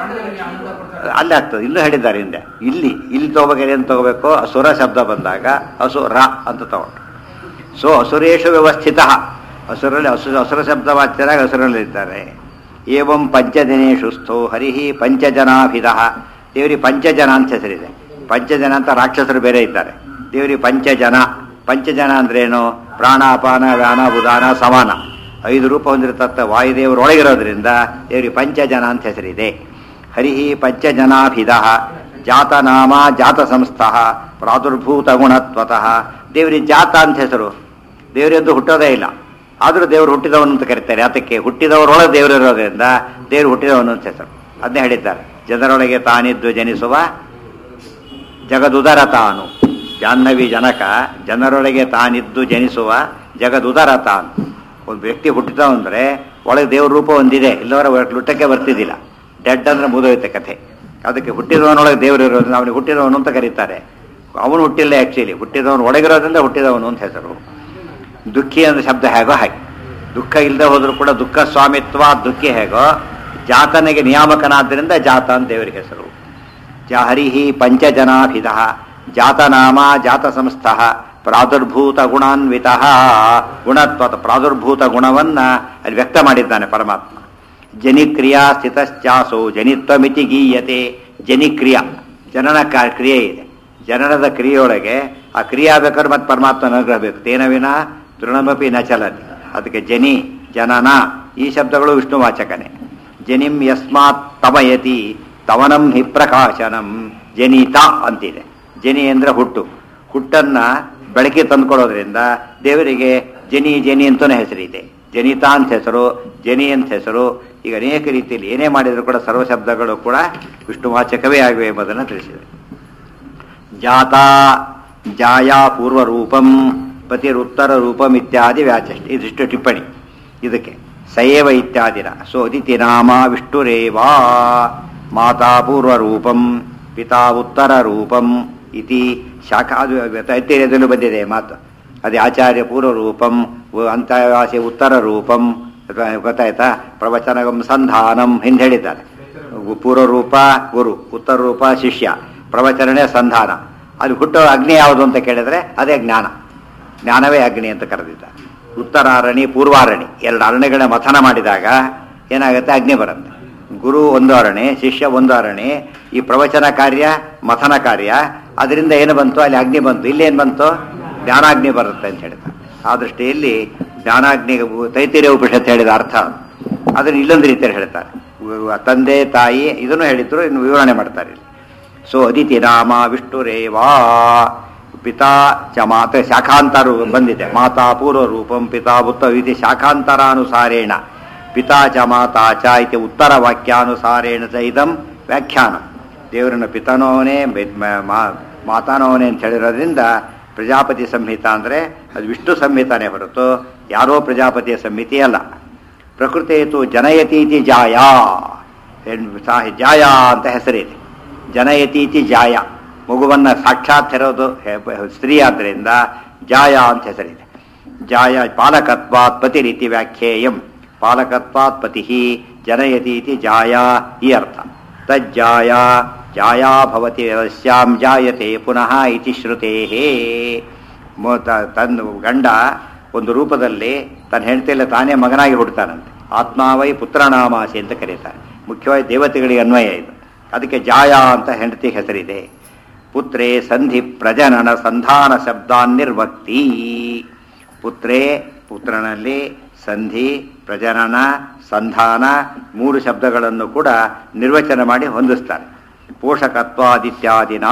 ಅಲ್ಲೇ ಆಗ್ತದೆ. ಇಲ್ಲೂ ಹೇಳಿದ್ದಾರೆ ಹಿಂದೆ. ಇಲ್ಲಿ ಇಲ್ಲಿ ತಗೋಬೇಕು, ಏನು ತಗೋಬೇಕು? ಅಸುರ ಶಬ್ದ ಬಂದಾಗ ಅಸುರ ಅಂತ ತಗೊಂಡು. ಸೊ ಅಸುರೇಶು ವ್ಯವಸ್ಥಿತ, ಅಸುರಲ್ಲಿ ಅಸು ಅಸುರ ಶಬ್ದ ವಾಚ್ಯರಾಗಿ ಅಸುರಲ್ಲಿದ್ದಾರೆ. ಏವಂ ಪಂಚಜನೇಶು ಸ್ಥೋ ಹರಿಹಿ ಪಂಚಜನಾಭಿಧ, ದೇವರಿಗೆ ಪಂಚಜನ ಅಂತ ಹೆಸರಿದೆ. ಪಂಚಜನ ಅಂತ ರಾಕ್ಷಸರು ಬೇರೆ ಇದ್ದಾರೆ. ದೇವರಿಗೆ ಪಂಚಜನ. ಪಂಚಜನ ಅಂದ್ರೇನು? ಪ್ರಾಣ ಅಪಾನ ವ್ಯಾನ ಉದಾನ ಸಮಾನ ಐದು ರೂಪ ಹೊಂದಿರತಕ್ಕ ವಾಯುದೇವರು ಒಳಗಿರೋದ್ರಿಂದ ದೇವರಿಗೆ ಪಂಚಜನ ಅಂತ ಹೆಸರಿದೆ. ಹರಿಹಿ ಪಂಚಜನಾಭಿಧ ಜಾತನಾಮ ಜಾತ ಸಂಸ್ಥಃ ಪ್ರಾದುರ್ಭೂತ ಗುಣತ್ವತಃ, ದೇವರಿಗೆ ಜಾತ ಅಂತ ಹೆಸರು. ದೇವರೆಂದು ಹುಟ್ಟೋದೇ ಇಲ್ಲ, ಆದರೂ ದೇವರು ಹುಟ್ಟಿದವನು ಅಂತ ಕರೀತಾರೆ. ಅದಕ್ಕೆ ಹುಟ್ಟಿದವರೊಳಗೆ ದೇವರು ಇರೋದ್ರಿಂದ ದೇವರು ಹುಟ್ಟಿದವನು ಅಂತ ಹೆಸರು. ಅದನ್ನೇ ಹೇಳಿದ್ದಾರೆ, ಜನರೊಳಗೆ ತಾನಿದ್ದು ಜನಿಸುವ ಜಗದುದರ ತಾನು. ಜಾಹ್ನವಿ ಜನಕ ಜನರೊಳಗೆ ತಾನಿದ್ದು ಜನಿಸುವ ಜಗದುದರ ತಾನು. ಒಂದು ವ್ಯಕ್ತಿ ಹುಟ್ಟಿದವ ಅಂದರೆ ಒಳಗೆ ದೇವ್ರ ರೂಪ ಒಂದಿದೆ, ಇಲ್ಲವರ ಲುಟ್ಟಕ್ಕೆ ಬರ್ತಿದ್ದಿಲ್ಲ. ಡೆಡ್ ಅಂದ್ರೆ ಮುಗಿದೋಯ್ತೆ ಕಥೆ. ಅದಕ್ಕೆ ಹುಟ್ಟಿದವನೊಳಗೆ ದೇವರು ಇರೋದ್ರಿಂದ ಅವನಿಗೆ ಹುಟ್ಟಿದವನು ಅಂತ ಕರೀತಾರೆ. ಅವನು ಹುಟ್ಟಿಲ್ಲ, ಆ್ಯಕ್ಚುಲಿ ಹುಟ್ಟಿದವನು ಒಳಗಿರೋದ್ರಿಂದ ಹುಟ್ಟಿದವನು ಅಂತ ಹೆಸರು. ದುಃಖಿ ಅಂದ್ರೆ ಶಬ್ದ ಹೇಗೋ ಹಾಗೆ, ದುಃಖ ಇಲ್ಲದೆ ಹೋದರೂ ಕೂಡ ದುಃಖ ಸ್ವಾಮಿತ್ವ ದುಃಖಿ ಹೇಗೋ, ಜಾತನಿಗೆ ನಿಯಾಮಕನಾದ್ದರಿಂದ ಜಾತ ಅಂತ ದೇವರಿಗೆ ಹೆಸರು. ಜ ಹರಿಹಿ ಪಂಚಜನಾಭಿಧ ಜಾತನಾಮ ಜಾತ ಸಂಸ್ಥಃ ಪ್ರಾದುರ್ಭೂತ ಗುಣಾನ್ವಿತ, ಗುಣತ್ವ ಪ್ರಾದುರ್ಭೂತ ಗುಣವನ್ನ ಅಲ್ಲಿ ವ್ಯಕ್ತ ಮಾಡಿದ್ದಾನೆ ಪರಮಾತ್ಮ. ಜನಿಕ್ರಿಯಾ ಸ್ಥಿತಶ್ಚಾಸೋ ಜನಿತ್ವಮಿತಿ ಗೀಯತೆ. ಜನಿಕ್ರಿಯಾ ಜನನ ಕ್ರಿಯೆ ಇದೆ. ಜನನದ ಕ್ರಿಯೆಯೊಳಗೆ ಆ ಕ್ರಿಯೆ ಆಗ್ಬೇಕಾದ್ರೆ ಮತ್ತೆ ಪರಮಾತ್ಮ ಅನುಗ್ರಹ ಬೇಕು. ತೇನವಿನ ತೃಣಮಪಿ ನ ಚಲತಿ. ಅದಕ್ಕೆ ಜನಿ ಜನನ ಈ ಶಬ್ದಗಳು ವಿಷ್ಣುವಾಚಕನೇ. ಜನಿಂ ಯಸ್ಮಾತ್ ತಮಯತಿ ತವನಂ ಹಿ ಪ್ರಕಾಶನಂ. ಜನಿತ ಅಂತಿದೆ. ಜನಿ ಅಂದ್ರೆ ಹುಟ್ಟು. ಹುಟ್ಟನ್ನ ಬೆಳಕಿ ತಂದುಕೊಡೋದ್ರಿಂದ ದೇವರಿಗೆ ಜನಿ ಜನಿ ಅಂತಲೇ ಹೆಸರಿದೆ. ಜನಿತ ಅಂತ ಹೆಸರು, ಜನಿ ಅಂತ ಹೆಸರು. ಈಗ ಅನೇಕ ರೀತಿಯಲ್ಲಿ ಏನೇ ಮಾಡಿದರೂ ಕೂಡ ಸರ್ವಶಬ್ದಗಳು ಕೂಡ ವಿಷ್ಣುವಾಚಕವೇ ಆಗಿವೆ ಎಂಬುದನ್ನು ತಿಳಿಸಿದೆ. ಜಾತ ಜಾಯಾ ಪೂರ್ವರೂಪಂ ಪತಿರುತ್ತರ ರೂಪಂ ಇತ್ಯಾದಿ ವ್ಯಾಚಷ್ಟಿ. ಇದಿಷ್ಟು ಟಿಪ್ಪಣಿ ಇದಕ್ಕೆ. ಸಯೇವ ಇತ್ಯಾದಿನ ಸೊ ಅದಿತಿ ನಾಮ ವಿಷ್ಣುರೇವಾ ಮಾತಾ ಪೂರ್ವರೂಪಂ ಪಿತಾ ಉತ್ತರ ರೂಪಂ ಇತಿ ಶಾಖಾ. ಅದು ಐತಿರ್ಯದಲ್ಲೂ ಬಂದಿದೆ ಮಾತು. ಅದೇ ಆಚಾರ್ಯ ಪೂರ್ವರೂಪಂ ಅಂತರ್ವಾಸಿ ಉತ್ತರ ರೂಪಂ ಗೊತ್ತಾಯ್ತಾ. ಪ್ರವಚನಗಂ ಸಂಧಾನಂ ಹಿಂದೆ ಹೇಳಿದ್ದಾರೆ. ಪೂರ್ವರೂಪ ಗುರು, ಉತ್ತರ ರೂಪ ಶಿಷ್ಯ, ಪ್ರವಚನನೇ ಸಂಧಾನ. ಅಲ್ಲಿ ಹುಟ್ಟೋ ಅಗ್ನಿ ಯಾವುದು ಅಂತ ಕೇಳಿದ್ರೆ ಅದೇ ಜ್ಞಾನ. ಜ್ಞಾನವೇ ಅಗ್ನಿ ಅಂತ ಕರೆದಿದ್ದಾರೆ. ಉತ್ತರಾರಣಿ ಪೂರ್ವಾರಣಿ ಎರಡು ಅರಣ್ಯಗಳ ಮಥನ ಮಾಡಿದಾಗ ಏನಾಗುತ್ತೆ, ಅಗ್ನಿ ಬರುತ್ತೆ. ಗುರು ಒಂದು ಅರಣಿ, ಶಿಷ್ಯ ಒಂದು ಅರಣಿ. ಈ ಪ್ರವಚನ ಕಾರ್ಯ ಮಥನ ಕಾರ್ಯ, ಅದರಿಂದ ಏನು ಬಂತು, ಅಲ್ಲಿ ಅಗ್ನಿ ಬಂತು. ಇಲ್ಲೇನು ಬಂತು, ಜ್ಞಾನಾಗ್ನಿ ಬರುತ್ತೆ ಅಂತ ಹೇಳ್ತಾರೆ. ಆ ದೃಷ್ಟಿಯಲ್ಲಿ ಜ್ಞಾನಾಗ್ನಿ ತೈತಿರಿಯ ಉಪನಿಷತ್ತು ಹೇಳಿದ ಅರ್ಥ ಅದನ್ನು ಇಲ್ಲೊಂದು ರೀತಿಯಲ್ಲಿ ಹೇಳ್ತಾರೆ. ತಂದೆ ತಾಯಿ ಇದನ್ನು ಹೇಳಿದ್ರು, ಇನ್ನು ವಿವರಣೆ ಮಾಡ್ತಾರೆ ಇಲ್ಲಿ. ಸೊ ಅದಿತಿ ನಾಮ ವಿಷ್ಣುರೇವಾ ಪಿತಾ ಚ ಮಾತ ಶಾಖಾಂತರ ಬಂದಿದೆ. ಮಾತಾ ಪೂರ್ವ ರೂಪಂ ಪಿತಾ ಉತ್ತ ಇತಿ ಶಾಖಾಂತರಾನುಸಾರೇಣ ಪಿತಾ ಚ ಮಾತಾ ಚ ಇತಿ ಉತ್ತರ ವಾಕ್ಯಾನುಸಾರೇಣ ಚ ಇದಂ ವ್ಯಾಖ್ಯಾನ. ದೇವರನ್ನು ಪಿತನೋನೇ ಮಾತಾನೋನೇ ಅಂತ ಹೇಳಿರೋದ್ರಿಂದ ಪ್ರಜಾಪತಿ ಸಂಹಿತ ಅಂದರೆ ಅದು ವಿಷ್ಣು ಸಂಹಿತಾನೇ ಹೊರತು ಯಾರೋ ಪ್ರಜಾಪತಿಯ ಸಂಹಿತೆ ಅಲ್ಲ. ಪ್ರಕೃತಿಯತು ಜನಯತೀತಿ ಜಾಯಾ, ಜಾಯಾ ಅಂತ ಹೆಸರಿದೆ. ಜನಯತೀತಿ ಜಾಯ, ಮಗುವನ್ನು ಸಾಕ್ಷಾತ್ ಇರೋದು ಸ್ತ್ರೀ ಆದ್ದರಿಂದ ಜಾಯ ಅಂತ ಹೆಸರಿದೆ. ಜಾಯ ಪಾಲಕತ್ವಾತ್ ಪತಿ ರೀತಿ ವ್ಯಾಖ್ಯೇಯಂ. ಪಾಲಕತ್ವಾತ್ ಪತಿ ಜನಯತೀತಿ ಜಾಯ ಈ ಅರ್ಥ. ತಜ್ಜಾಯ ಜಾಯಾ ಭವತಿ ಯಸ್ಯಾಂ ಜಾಯತೆ ಪುನಃ ಇತಿ ಶ್ರುತೇಹೇ. ತನ್ನ ಗಂಡ ಒಂದು ರೂಪದಲ್ಲಿ ತನ್ನ ಹೆಂಡತಿಯಲ್ಲಿ ತಾನೇ ಮಗನಾಗಿ ಹುಡ್ತಾನಂತೆ. ಆತ್ಮಾವೈ ಪುತ್ರನಾಮಾಸಿ ಅಂತ ಕರೀತಾರೆ. ಮುಖ್ಯವಾಗಿ ದೇವತೆಗಳಿಗೆ ಅನ್ವಯ ಇದು. ಅದಕ್ಕೆ ಜಾಯ ಅಂತ ಹೆಂಡತಿ ಹೆಸರಿದೆ. ಪುತ್ರೇ ಸಂಧಿ ಪ್ರಜನನ ಸಂಧಾನ ಶಬ್ದಾನ್ನಿರ್ವಕ್ತಿ. ಪುತ್ರೇ ಪುತ್ರನಲ್ಲಿ ಸಂಧಿ ಪ್ರಜನನ ಸಂಧಾನ ಮೂರು ಶಬ್ದಗಳನ್ನು ಕೂಡ ನಿರ್ವಚನ ಮಾಡಿ ಹೊಂದಿಸ್ತಾರೆ. ಪೋಷಕತ್ವಾದಿತ್ಯಾದಿನ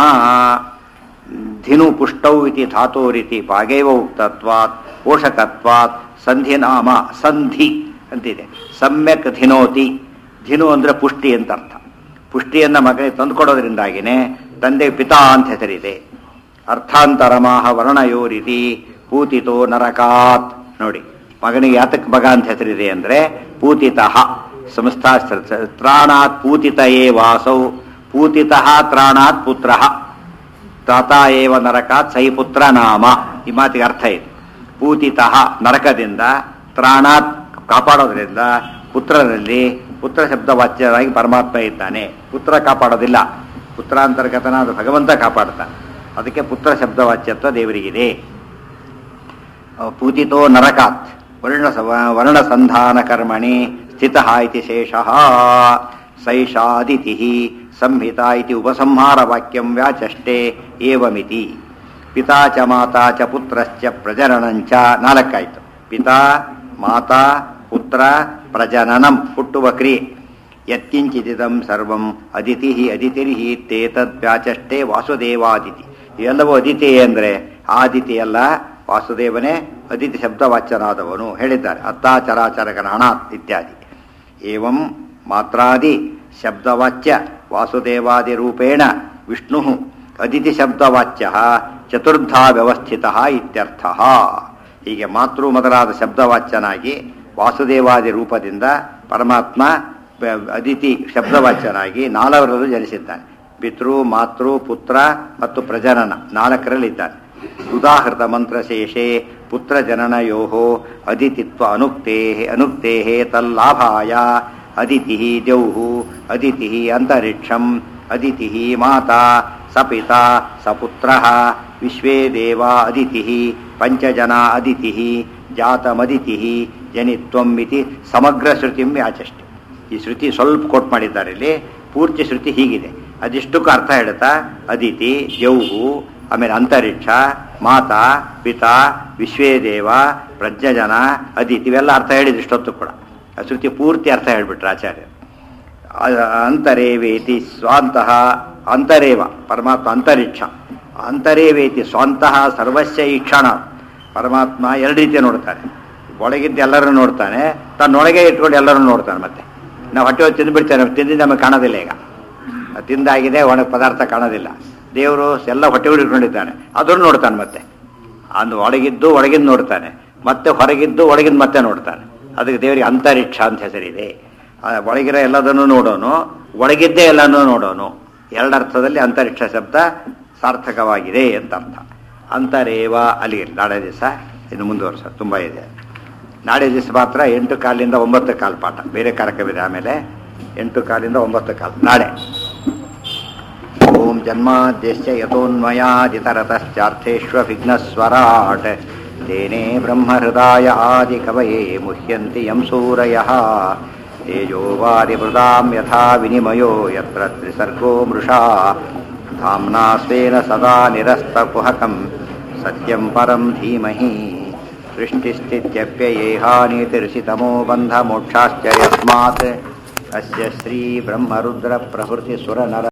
ಧಿನು ಪುಷ್ಟೌ ಇತಿ ಧಾತೋರಿತಿ ಭಾಗೇವ ಉಕ್ತತ್ವಾತ್ ಪೋಷಕತ್ವಾತ್ ಸಂಧಿನಾಮ ಸಂಧಿ ಅಂತಿದೆ. ಸಮ್ಯಕ್ ಧಿನೋತಿ. ಧಿನು ಅಂದರೆ ಪುಷ್ಟಿ ಅಂತ ಅರ್ಥ. ಪುಷ್ಟಿಯನ್ನು ಮಗನಿಗೆ ತಂದುಕೊಡೋದ್ರಿಂದಾಗಿನೇ ತಂದೆ ಪಿತಾ ಅಂತ ಹೆಸರಿದೆ. ಅರ್ಥಾಂತರಮಾಹ ವರ್ಣಯೋರಿತಿ ಪೂತಿತೋ ನರಕಾತ್. ನೋಡಿ, ಮಗನಿಗೆ ಯಾತಕ್ ಮಗ ಅಂತ ಹೆಸರಿದೆ ಅಂದರೆ ಪೂತಿತಃ ಸಂಸ್ಥಾ ತ್ರಾಣಾತ್ ಪೂತಿತ ಏ ವಾಸೌ ಪೂತಿತಃ ತ್ರಾಣಾತ್ ಪುತ್ರ ತಾತ ಏವ ನರಕಾತ್ ಸೈ ಪುತ್ರ ನಾಮ. ಈ ಮಾತಿಗೆ ಅರ್ಥ ಇದೆ. ಪೂತಿತಃ ನರಕದಿಂದ, ತ್ರಾಣಾತ್ ಕಾಪಾಡೋದ್ರಿಂದ, ಪುತ್ರನಲ್ಲಿ ಪುತ್ರ ಶಬ್ದ ವಾಚ್ಯರಾಗಿ ಪರಮಾತ್ಮ ಇದ್ದಾನೆ. ಪುತ್ರ ಕಾಪಾಡೋದಿಲ್ಲ, ಪುತ್ರಾಂತರ್ಗತನಾದ ಭಗವಂತ ಕಾಪಾಡ್ತಾನೆ. ಅದಕ್ಕೆ ಪುತ್ರ ಶಬ್ದವಾಚ್ಯತ್ವ ದೇವರಿಗಿದೆ. ಪೂತಿತೋ ನರಕಾತ್ ವರ್ಣ ವರ್ಣಸಂಧಾನ ಕರ್ಮಣಿ ಸ್ಥಿತಃ ಇತಿ ಶೇಷಃ ಸೈಷಾದಿತಿ ಸಂಹಿತಾ ಇತಿ ಉಪಸಂಹಾರ ವಾಕ್ಯಂ ವ್ಯಾಚಷ್ಟೇ ಏವಮಿತಿ. ಪಿತಾ ಚ ಮಾತಾ ಚ ಪುತ್ರಶ್ಚ ಪ್ರಜನನಂಚ. ನಾಲ್ಕಾಯ್ತು. ಪಿತಾ ಮಾತಾ ಪುತ್ರ ಪ್ರಜನನಂ ಹುಟ್ಟುವ ಕ್ರಿಯೆ. ಯತ್ಕಿಂಚಿದಿದಂ ಸರ್ವಂ ಅದಿತಿ ಅದಿತಿರ್ಹಿ ತೇತದ್ ವ್ಯಾಚಷ್ಟೇ ವಾಸುದೇವಾದಿತಿ. ಇವೆಲ್ಲವೂ ಅದಿತಿ ಅಂದರೆ ಆದಿತಿ ಅಲ್ಲ, ವಾಸುದೇವನೇ ಅದಿತಿ ಶಬ್ದವಾಚ್ಯನಾದವನು ಹೇಳಿದ್ದಾರೆ. ಅತ್ತಾಚರಾಚರಗಣಾತ್ ಇತ್ಯಾದಿ. ಏವಂ ಮಾತ್ರಾದಿ ಶಬ್ದವಾಚ್ಯ ವಾಸುದೇವಾದಿ ರೂಪೇಣ ವಿಷ್ಣು ಅದಿತಿ ಶಬ್ದವಾಚ್ಯ ಚತುರ್ಧಾ ವ್ಯವಸ್ಥಿತ ಇತ್ಯರ್ಥ. ಹೀಗೆ ಮಾತೃ ಮೊದಲಾದ ಶಬ್ದವಾಚ್ಯನಾಗಿ ವಾಸುದೇವಾದಿ ರೂಪದಿಂದ ಪರಮಾತ್ಮ ಅದಿತಿ ಶಬ್ದವಾಚ್ಯನಾಗಿ ನಾಲ್ವರಲ್ಲೂ ಜನಿಸಿದ್ದಾನೆ. ಪಿತೃ ಮಾತೃ ಪುತ್ರ ಮತ್ತು ಪ್ರಜನನ ನಾಲ್ಕರಲ್ಲಿದ್ದಾನೆ. ಉದಾಹೃತ ಮಂತ್ರಶೇಷೆ ಪುತ್ರ ಜನನಯೋ ಅದಿತಿತ್ವ ಅನುಕ್ತೇ ಅನುಕ್ತೇ ತಲ್ಲಾಭಾಯ ಅದಿತಿ ದ್ಯೌಹು ಅದಿತಿ ಅಂತರಿಕ್ಷಂ ಅದಿತಿ ಮಾತಾ ಸಪಿತಾ ಸಪುತ್ರ ವಿಶ್ವೇ ದೇವಾ ಅದಿತಿ ಪಂಚಜನ ಅದಿತಿ ಜಾತಮದಿತಿ ಜನಿತ್ವಂ ಇತಿ ಸಮಗ್ರ ಶ್ರುತಿಂ ವ್ಯಾಚಷ್ಟೆ. ಈ ಶ್ರುತಿ ಸ್ವಲ್ಪ ಕೋಟ್ ಮಾಡಿದ್ದಾರೆ ಇಲ್ಲಿ. ಪೂರ್ತಿ ಶ್ರುತಿ ಹೀಗಿದೆ. ಅದಿಷ್ಟಕ್ಕೂ ಅರ್ಥ ಹೇಳುತ್ತಾ ಅದಿತಿ ದ್ಯೌಹು, ಆಮೇಲೆ ಅಂತರಿಕ್ಷ, ಮಾತಾ ಪಿತಾ ವಿಶ್ವೇದೇವ ಪ್ರಜ್ಞಜನ ಅದಿತಿ ಇವೆಲ್ಲ ಅರ್ಥ ಹೇಳಿದಿಷ್ಟೊತ್ತು ಕೂಡ. ಆ ಶ್ರುತಿ ಪೂರ್ತಿ ಅರ್ಥ ಹೇಳಿಬಿಟ್ರೆ ಆಚಾರ್ಯ. ಅಂತರೇವೇತಿ ಸ್ವಾಂತಹ ಅಂತರೇವ ಪರಮಾತ್ಮ ಅಂತರಿಕ್ಷ. ಅಂತರೇವೇತಿ ಸ್ವಂತಹ ಸರ್ವಸ್ಯ ಈಕ್ಷಣ. ಪರಮಾತ್ಮ ಎರಡು ರೀತಿಯ ನೋಡ್ತಾನೆ. ಒಳಗಿದ್ದು ಎಲ್ಲರೂ ನೋಡ್ತಾನೆ, ತನ್ನೊಳಗೆ ಇಟ್ಕೊಂಡು ಎಲ್ಲರೂ ನೋಡ್ತಾನೆ. ಮತ್ತೆ ನಾವು ಹೊಟ್ಟೆ ತಿಂದು ಬಿಡ್ತೇವೆ, ತಿಂದಿದ್ದು ನಮಗೆ ಕಾಣೋದಿಲ್ಲ. ಈಗ ತಿಂದಾಗಿದೆ, ಒಣ ಪದಾರ್ಥ ಕಾಣೋದಿಲ್ಲ. ದೇವರು ಎಲ್ಲ ಹೊಟ್ಟೆ ಹಿಡ್ಕೊಂಡಿದ್ದಾನೆ, ಅದನ್ನು ನೋಡ್ತಾನೆ. ಮತ್ತೆ ಅಂದು ಒಳಗಿದ್ದು ಒಳಗಿಂದ ನೋಡ್ತಾನೆ, ಮತ್ತೆ ಹೊರಗಿದ್ದು ಒಳಗಿಂದ ಮತ್ತೆ ನೋಡ್ತಾನೆ. ಅದಕ್ಕೆ ದೇವರಿಗೆ ಅಂತರಿಕ್ಷ ಅಂತ ಹೆಸರಿದೆ. ಒಳಗಿರೋ ಎಲ್ಲದನ್ನು ನೋಡೋನು, ಒಳಗಿದ್ದೇ ಎಲ್ಲನೂ ನೋಡೋನು. ಎರಡರ್ಥದಲ್ಲಿ ಅಂತರಿಕ್ಷ ಶಬ್ದ ಸಾರ್ಥಕವಾಗಿದೆ ಅಂತ ಅರ್ಥ. ಅಂತರೇವ ಅಲ್ಲಿ ನಾಳೆ ದಿವಸ ಇನ್ನು ಮುಂದುವರ್ಸ ತುಂಬ ಇದೆ. ನಾಳೆ ದಿವಸ ಮಾತ್ರ ಎಂಟು ಕಾಲಿಂದ ಒಂಬತ್ತು ಕಾಲು ಪಾಠ, ಬೇರೆ ಕಾರ್ಯಕ್ರಮ ಇದೆ. ಆಮೇಲೆ ಎಂಟು ಕಾಲಿಂದ ಒಂಬತ್ತು ಕಾಲು ನಾಳೆ. ಓಂ ಜನ್ಮಾದ್ಯಸ್ಯ ಯತೋನ್ಮಯಾದಿತರತಶ್ಚಾರ್ಥೇಷ್ವವಿಘ್ನಸ್ವರಾಟ್ ತೇನೇ ಬ್ರಹ್ಮಹೃದಾಯ ಆದಿ ಕವಯೇ ಮುಹ್ಯಂತಿ ಯಂ ಸೂರಯಃ ತೇಜೋವಾರಿಮೃದಾಂ ಯಥಾ ವಿನಿಮಯೋ ಯತ್ರ ತ್ರಿಸರ್ಗೋ ಮೃಷಾ ಧಾಮ್ನಾ ಸ್ವೇನ ಸದಾ ನಿರಸ್ತಕುಹಕಂ ಸತ್ಯಂ ಪರಂ ಧೀಮಹಿ ಸೃಷ್ಟಿಸ್ಥಿತ್ಯಪ್ಯಯೇಹಾನಿತಿರ್ಷಿತಮೋ ಬಂಧಮೋಕ್ಷಾಶ್ಚ ಯಸ್ಮಾತ್ ಅಸ್ಯ ಶ್ರೀ ಬ್ರಹ್ಮರುದ್ರ ಪ್ರಭೃತಿ ಸುರನರ